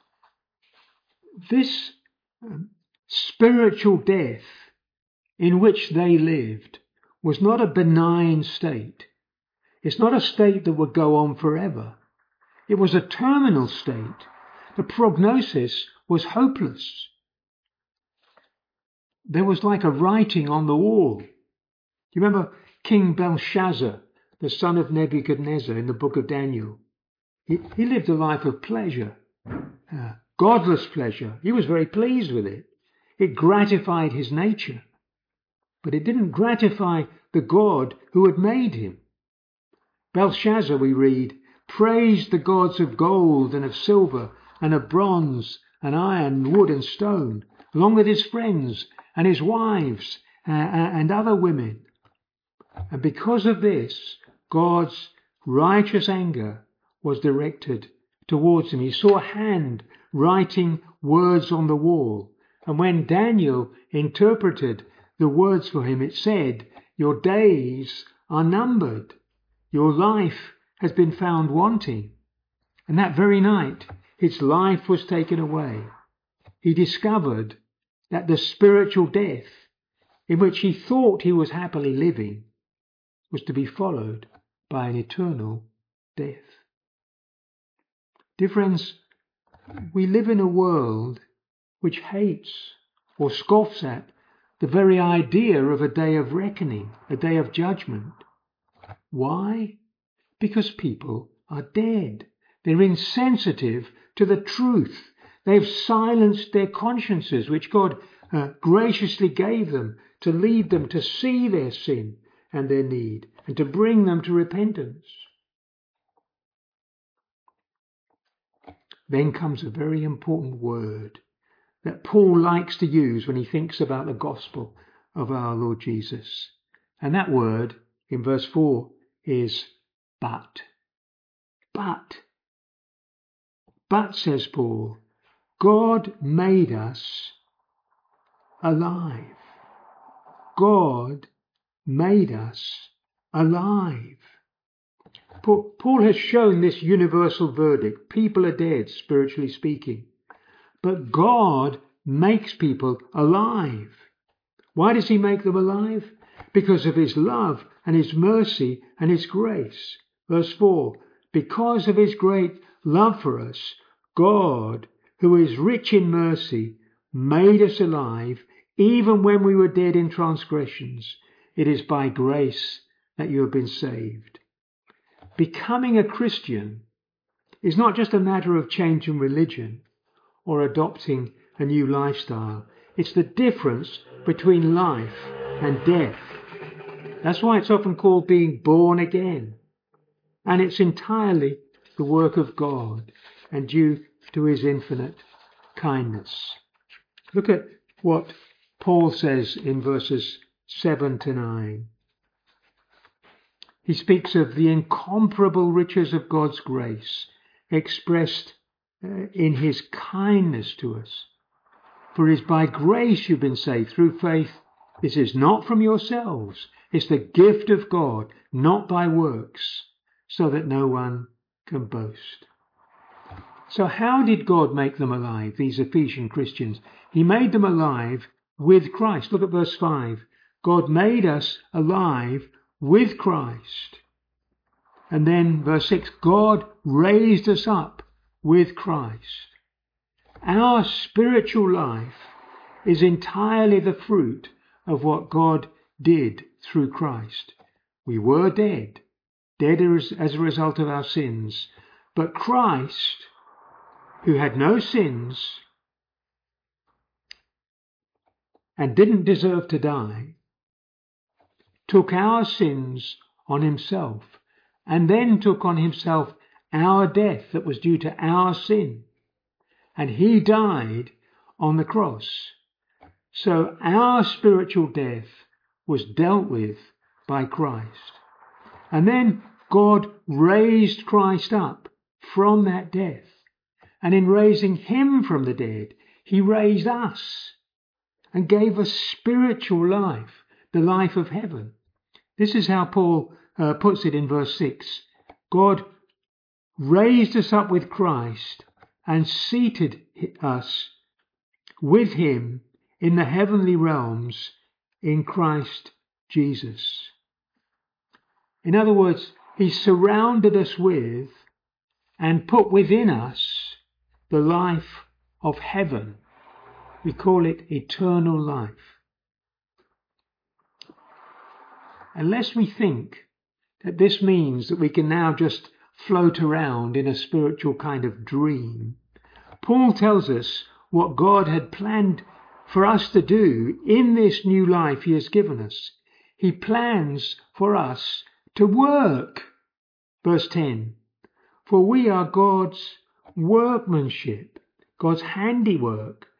This um, spiritual death in which they lived was not a benign state. It's not a state that would go on forever. It was a terminal state. The prognosis was hopeless. There was like a writing on the wall. Do you remember King Belshazzar, the son of Nebuchadnezzar, in the book of Daniel? He, he lived a life of pleasure, uh, godless pleasure. He was very pleased with it. It gratified his nature, but it didn't gratify the God who had made him. Belshazzar, we read, praised the gods of gold and of silver and of bronze and iron, wood and stone, along with his friends and his wives uh, and other women. And because of this, God's righteous anger was directed towards him. He saw a hand writing words on the wall. And when Daniel interpreted the words for him, it said, "Your days are numbered. Your life has been found wanting." And that very night, his life was taken away. He discovered that the spiritual death in which he thought he was happily living was to be followed by an eternal death. Dear friends, we live in a world which hates or scoffs at the very idea of a day of reckoning, a day of judgment. Why? Because people are dead. They're insensitive to the truth. They've silenced their consciences, which God uh, graciously gave them to lead them to see their sin and their need and to bring them to repentance. Then comes a very important word that Paul likes to use when he thinks about the gospel of our Lord Jesus. And that word in verse four is but. But. But, says Paul, God made us alive. God made us alive. Paul has shown this universal verdict. People are dead, spiritually speaking. But God makes people alive. Why does he make them alive? Because of his love and his mercy and his grace. Verse four, because of his great love for us, God, who is rich in mercy, made us alive even when we were dead in transgressions. It is by grace that you have been saved. Becoming a Christian is not just a matter of changing religion or adopting a new lifestyle. It's the difference between life and death. That's why it's often called being born again. And it's entirely the work of God and due to his infinite kindness. Look at what Paul says in verses seven to nine. He speaks of the incomparable riches of God's grace expressed uh, in his kindness to us. For it is by grace you've been saved through faith. This is not from yourselves. It's the gift of God, not by works, so that no one can boast. So how did God make them alive, these Ephesian Christians? He made them alive with Christ. Look at verse five. God made us alive with Christ. And then verse six, God raised us up with Christ. Our spiritual life is entirely the fruit of what God did through Christ. We were dead, dead as, as a result of our sins. But Christ, who had no sins and didn't deserve to die, took our sins on himself and then took on himself our death that was due to our sin. And he died on the cross. So our spiritual death was dealt with by Christ. And then God raised Christ up from that death. And in raising him from the dead, he raised us and gave us spiritual life, the life of heaven. This is how Paul uh, puts it in verse six. God raised us up with Christ and seated us with him in the heavenly realms in Christ Jesus. In other words, he surrounded us with and put within us the life of heaven. We call it eternal life. Unless we think that this means that we can now just float around in a spiritual kind of dream, Paul tells us what God had planned for us to do in this new life he has given us. He plans for us to work. Verse ten, for we are God's workmanship, God's handiwork,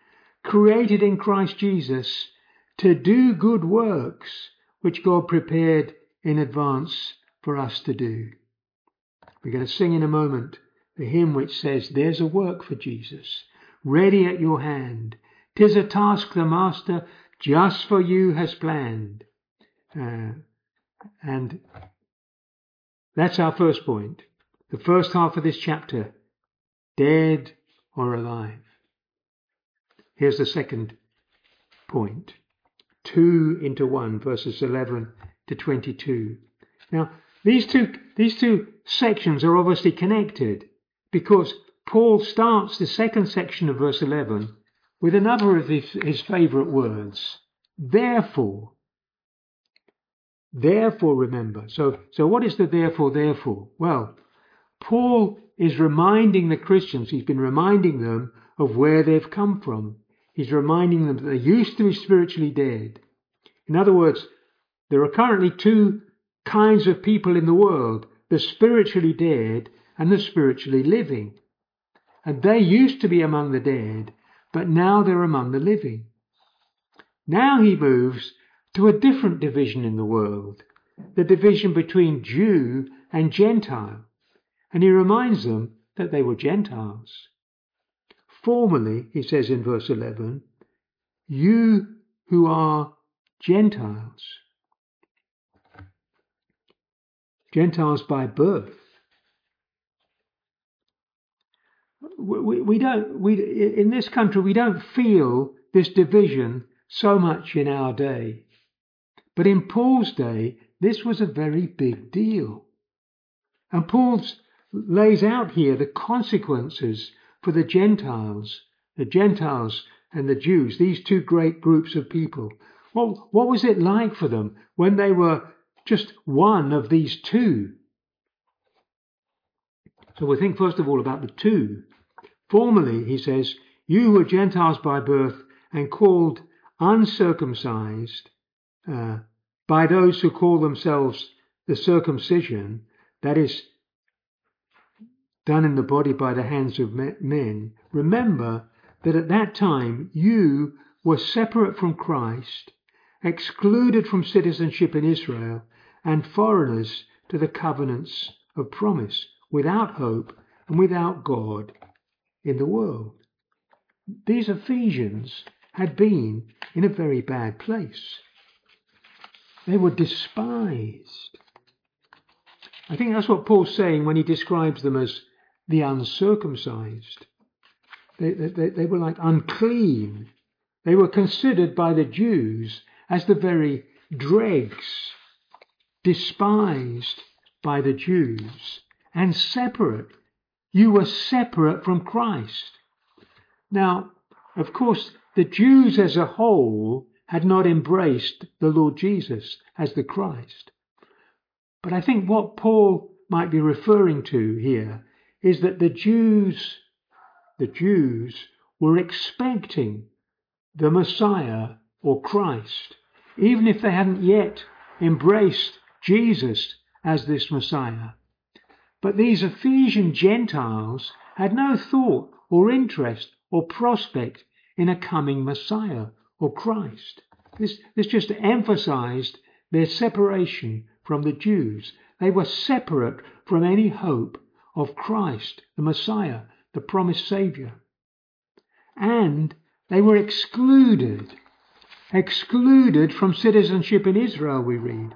created in Christ Jesus to do good works which God prepared in advance for us to do. We're going to sing in a moment the hymn which says, "There's a work for Jesus, ready at your hand. 'Tis a task the Master just for you has planned." Uh, and that's our first point. The first half of this chapter, dead or alive. Here's the second point. Two into one, verses eleven to twenty-two. Now, these two, these two sections are obviously connected because Paul starts the second section of verse eleven with another of his, his favourite words. Therefore. Therefore, remember. So, so what is the therefore, therefore? Well, Paul is reminding the Christians, he's been reminding them of where they've come from. He's reminding them that they used to be spiritually dead. In other words, there are currently two kinds of people in the world, the spiritually dead and the spiritually living. And they used to be among the dead, but now they're among the living. Now he moves to a different division in the world, the division between Jew and Gentile. And he reminds them that they were Gentiles. Formerly, he says in verse eleven, you who are Gentiles, Gentiles by birth. We, we don't, we, in this country, we don't feel this division so much in our day. But in Paul's day, this was a very big deal. And Paul lays out here the consequences for the Gentiles, the Gentiles and the Jews, these two great groups of people. Well, what was it like for them when they were just one of these two? So we'll think first of all about the two. Formerly, he says, you were Gentiles by birth and called uncircumcised uh, by those who call themselves the circumcision, that is done in the body by the hands of men. Remember that at that time you were separate from Christ, excluded from citizenship in Israel, and foreigners to the covenants of promise, without hope and without God in the world. These Ephesians had been in a very bad place. They were despised. I think that's what Paul's saying when he describes them as the uncircumcised. They, they, they were like unclean. They were considered by the Jews as the very dregs, despised by the Jews, and separate. You were separate from Christ. Now, of course, the Jews as a whole had not embraced the Lord Jesus as the Christ. But I think what Paul might be referring to here is that the Jews, the Jews were expecting the Messiah or Christ, even if they hadn't yet embraced Jesus as this Messiah. But these Ephesian Gentiles had no thought or interest or prospect in a coming Messiah or Christ. This, this just emphasized their separation from the Jews. They were separate from any hope of Christ, the Messiah, the promised Saviour. And they were excluded, excluded from citizenship in Israel, we read.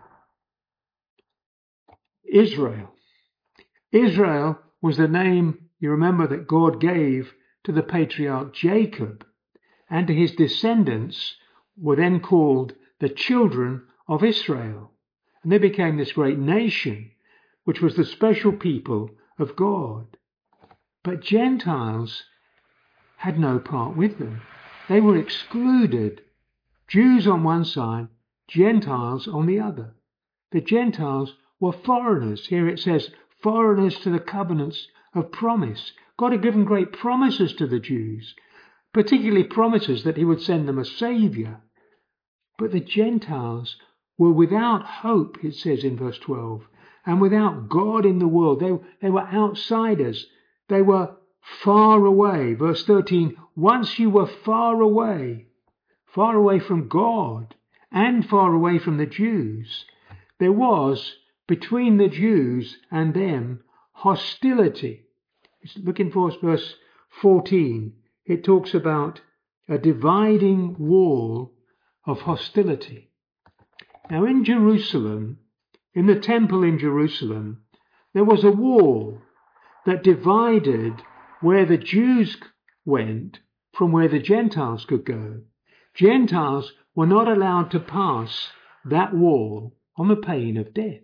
Israel. Israel was the name, you remember, that God gave to the patriarch Jacob, and to his descendants were then called the children of Israel. And they became this great nation, which was the special people of God. But Gentiles had no part with them. They were excluded. Jews on one side, Gentiles on the other. The Gentiles were foreigners. Here it says, foreigners to the covenants of promise. God had given great promises to the Jews, particularly promises that he would send them a Saviour. But the Gentiles were without hope, it says in verse twelve, and without God in the world. They, they were outsiders. They were far away. Verse thirteen, once you were far away, far away from God and far away from the Jews. There was, between the Jews and them, hostility. Looking for verse fourteen, it talks about a dividing wall of hostility. Now in Jerusalem, in the temple in Jerusalem, there was a wall that divided where the Jews went from where the Gentiles could go. Gentiles were not allowed to pass that wall on the pain of death.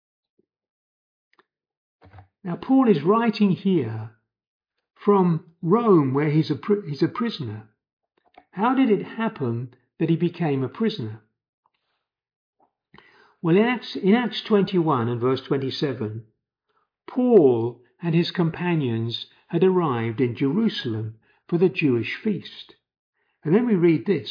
Now Paul is writing here from Rome, where he's a, he's a prisoner. How did it happen that he became a prisoner? Well, in Acts, in Acts twenty-one and verse twenty-seven, Paul and his companions had arrived in Jerusalem for the Jewish feast. And then we read this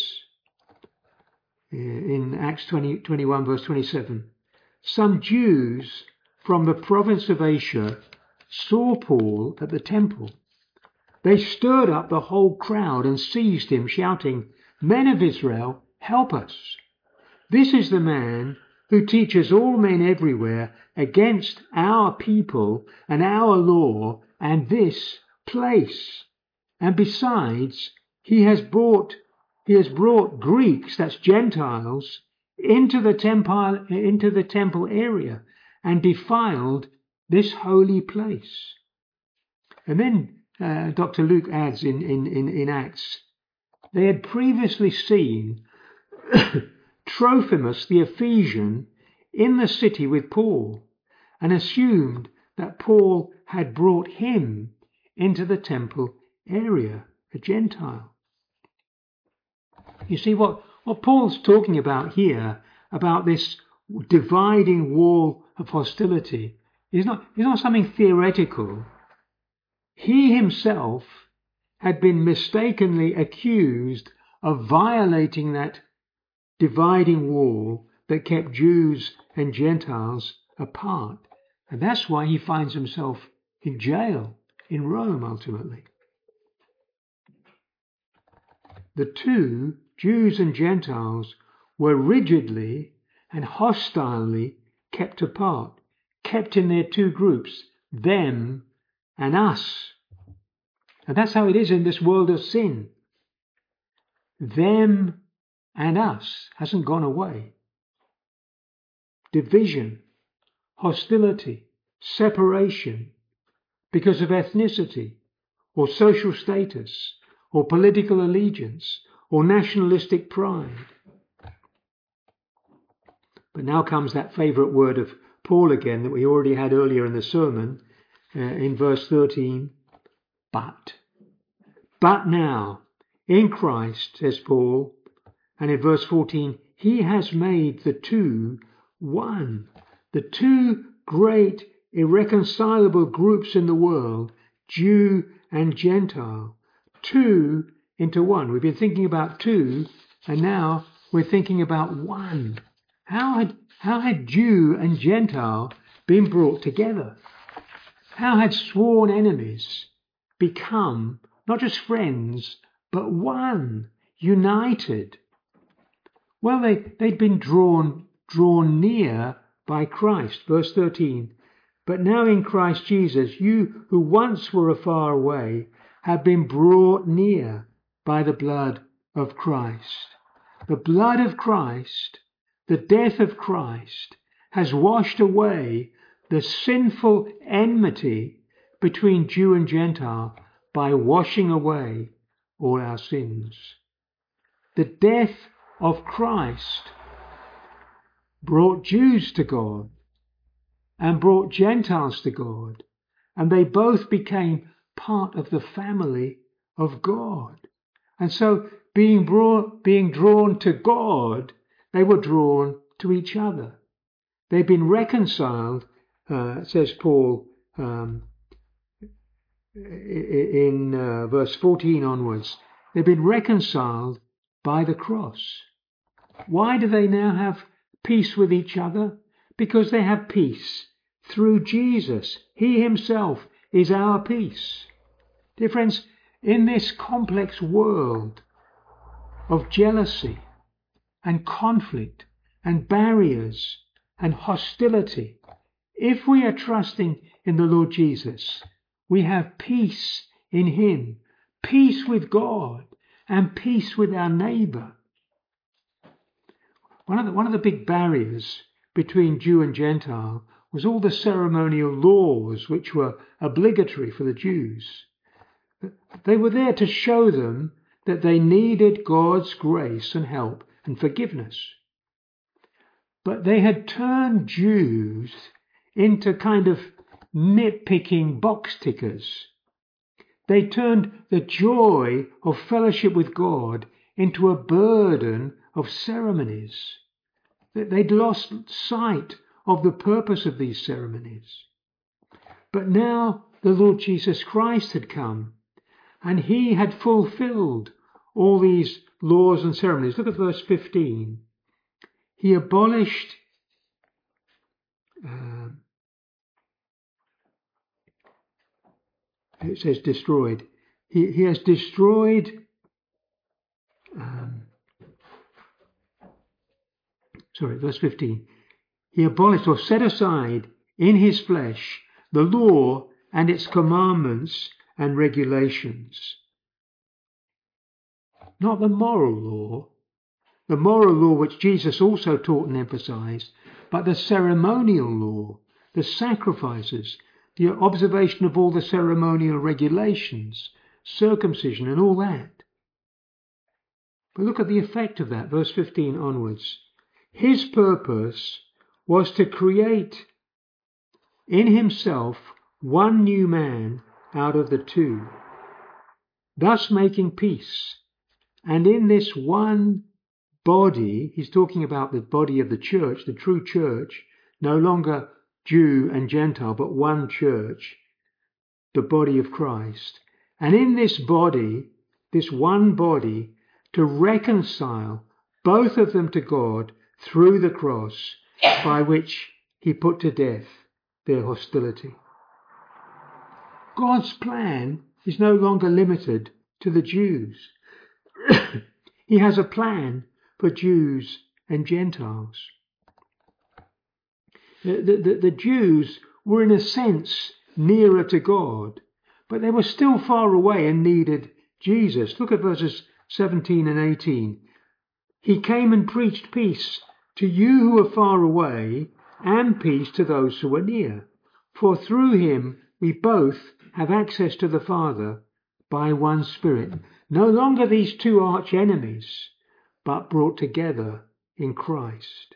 in Acts twenty, twenty-one verse twenty-seven. Some Jews from the province of Asia saw Paul at the temple. They stirred up the whole crowd and seized him, shouting, "Men of Israel, help us. This is the man who teaches all men everywhere against our people and our law and this place. And besides, he has brought he has brought Greeks, that's Gentiles, into the temple into the temple area and defiled this holy place." And then uh, Doctor Luke adds in, in, in, in Acts, they had previously seen Trophimus the Ephesian in the city with Paul and assumed that Paul had brought him into the temple area, a Gentile. You see, what, what Paul's talking about here, about this dividing wall of hostility, is not, is not something theoretical. He himself had been mistakenly accused of violating that dividing wall that kept Jews and Gentiles apart. And that's why he finds himself in jail in Rome ultimately. The two, Jews and Gentiles, were rigidly and hostilely kept apart, kept in their two groups, them and us. And that's how it is in this world of sin. Them and us hasn't gone away. Division, hostility, separation because of ethnicity or social status or political allegiance or nationalistic pride. But now comes that favourite word of Paul again that we already had earlier in the sermon uh, in verse thirteen. But. But now, in Christ, says Paul, and in verse fourteen, he has made the two one. The two great irreconcilable groups in the world, Jew and Gentile, two into one. We've been thinking about two, and now we're thinking about one. How had, how had Jew and Gentile been brought together? How had sworn enemies become not just friends, but one, united? Well, they, they'd been drawn, drawn near by Christ. Verse thirteen, but now in Christ Jesus, you who once were afar away have been brought near by the blood of Christ. The blood of Christ, the death of Christ, has washed away the sinful enmity between Jew and Gentile by washing away all our sins. The death of Christ brought Jews to God and brought Gentiles to God, and they both became part of the family of God. And so being brought, being drawn to God, they were drawn to each other. They've been reconciled, uh, says Paul, um, in uh, verse fourteen onwards. They've been reconciled by the cross. Why do they now have peace with each other? Because they have peace through Jesus. He himself is our peace. Dear friends, in this complex world of jealousy and conflict and barriers and hostility, if we are trusting in the Lord Jesus, we have peace in him, peace with God and peace with our neighbour. One of the, one of the big barriers between Jew and Gentile was all the ceremonial laws which were obligatory for the Jews. They were there to show them that they needed God's grace and help and forgiveness. But they had turned Jews into kind of nitpicking box tickers. They turned the joy of fellowship with God into a burden of ceremonies. They'd lost sight of the purpose of these ceremonies. But now the Lord Jesus Christ had come, and he had fulfilled all these laws and ceremonies. Look at verse fifteen. He abolished uh, it says destroyed. He, he has destroyed um, sorry, verse fifteen. He abolished or set aside in his flesh the law and its commandments and regulations. Not the moral law, the moral law which Jesus also taught and emphasized, but the ceremonial law, the sacrifices, the observation of all the ceremonial regulations, circumcision and all that. But look at the effect of that, verse fifteen onwards. His purpose was to create in himself one new man out of the two, thus making peace. And in this one body, he's talking about the body of the church, the true church, no longer Jew and Gentile, but one church, the body of Christ. And in this body, this one body, to reconcile both of them to God through the cross, by which he put to death their hostility. God's plan is no longer limited to the Jews. He has a plan for Jews and Gentiles. The, the, the Jews were in a sense nearer to God, but they were still far away and needed Jesus. Look at verses seventeen and eighteen. He came and preached peace to you who are far away and peace to those who are near. For through him we both have access to the Father by one Spirit. No longer these two arch enemies, but brought together in Christ.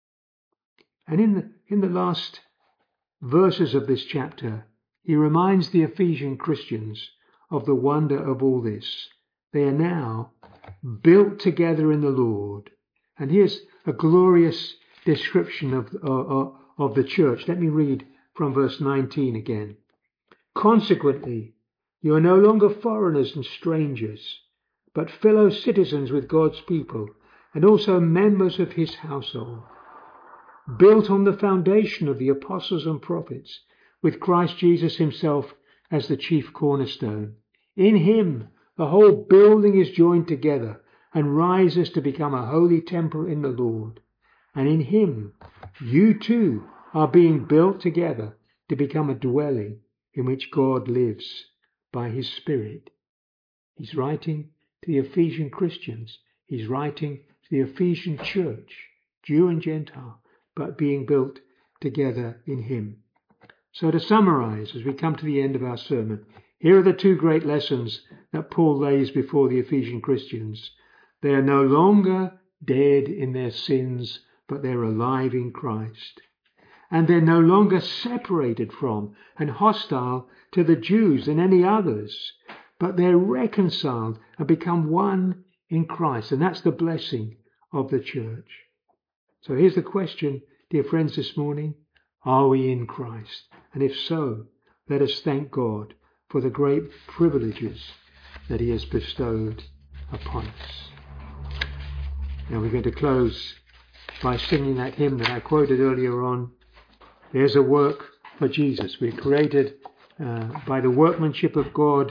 And in the, in the last verses of this chapter, he reminds the Ephesian Christians of the wonder of all this. They are now built together in the Lord. And here's a glorious description of, uh, of the church. Let me read from verse nineteen again. Consequently, you are no longer foreigners and strangers, but fellow citizens with God's people, and also members of his household, built on the foundation of the apostles and prophets, with Christ Jesus himself as the chief cornerstone. In him, the whole building is joined together and rises to become a holy temple in the Lord. And in him, you too are being built together to become a dwelling in which God lives by his Spirit. He's writing to the Ephesian Christians. He's writing to the Ephesian church, Jew and Gentile, but being built together in him. So to summarize, as we come to the end of our sermon, here are the two great lessons that Paul lays before the Ephesian Christians. They are no longer dead in their sins, but they're alive in Christ. And they're no longer separated from and hostile to the Jews and any others, but they're reconciled and become one in Christ. And that's the blessing of the church. So here's the question, dear friends, this morning. Are we in Christ? And if so, let us thank God for the great privileges that he has bestowed upon us. Now we're going to close by singing that hymn that I quoted earlier on. There's a work for Jesus. We're created uh, by the workmanship of God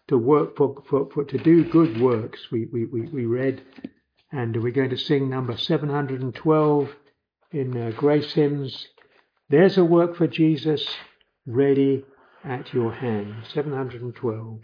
to work for, for, for to do good works. We, we, we, we read, and we're going to sing number seven hundred twelve in uh, Grace Hymns. There's a work for Jesus ready at your hand. seven hundred twelve.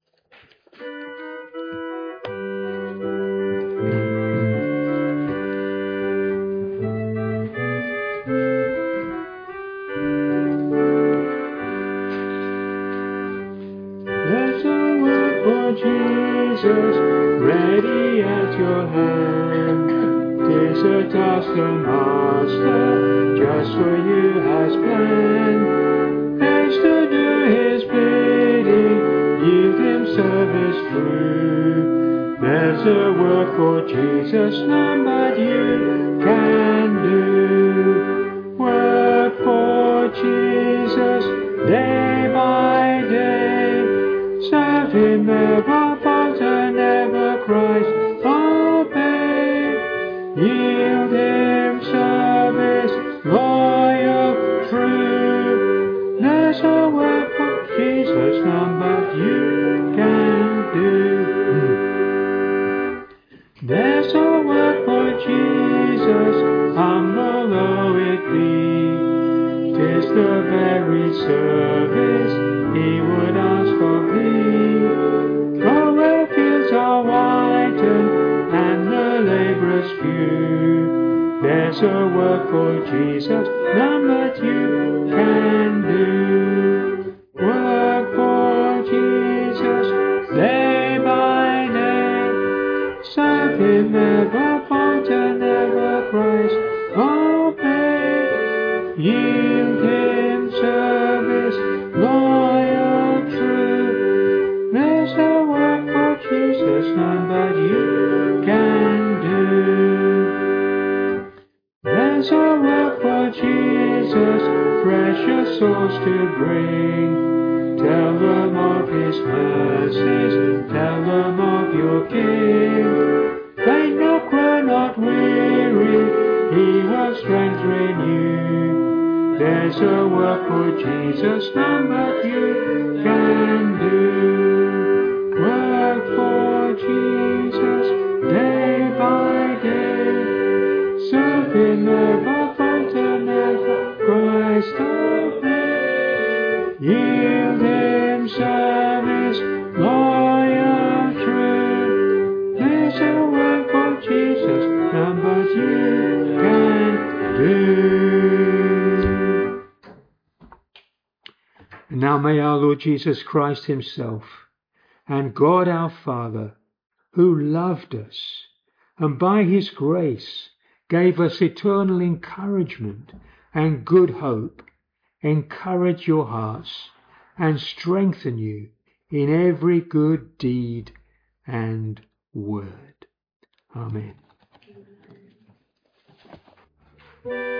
There's a work for Jesus ready at your hand. 'Tis a task the Master just for you has planned. Haste to do His bidding, yield Him service true. There's a work for Jesus, none but you can do. Work for Jesus, day by day. Serve Him, never falter, never Christ obey. Yield Him service, loyal, true. There's a work for Jesus, none but you can do. There's a work for Jesus, humble though it be. 'Tis the very service He would ask of thee. For where fields are whitened and the labourers few, there's a work for Jesus, none but you can do. Work for Jesus, day by day. Serve Him, never falter, never Christ obey. Yield Him service, loyal, true. There's a work for Jesus, none but you can do. There's a work for Jesus, precious souls to bring. Tell them of His mercies, tell them of your King. Faint not, grow not weary, He will strength renew. There's a work for Jesus, none but you can do. Work for Jesus, day by day. Serve Him, never falter, never Christ obey. Yield Him service, loyal, true. There's a work for Jesus, none but you can do. And now may our Lord Jesus Christ Himself and God our Father, who loved us and by His grace gave us eternal encouragement and good hope, encourage your hearts and strengthen you in every good deed and word. Amen.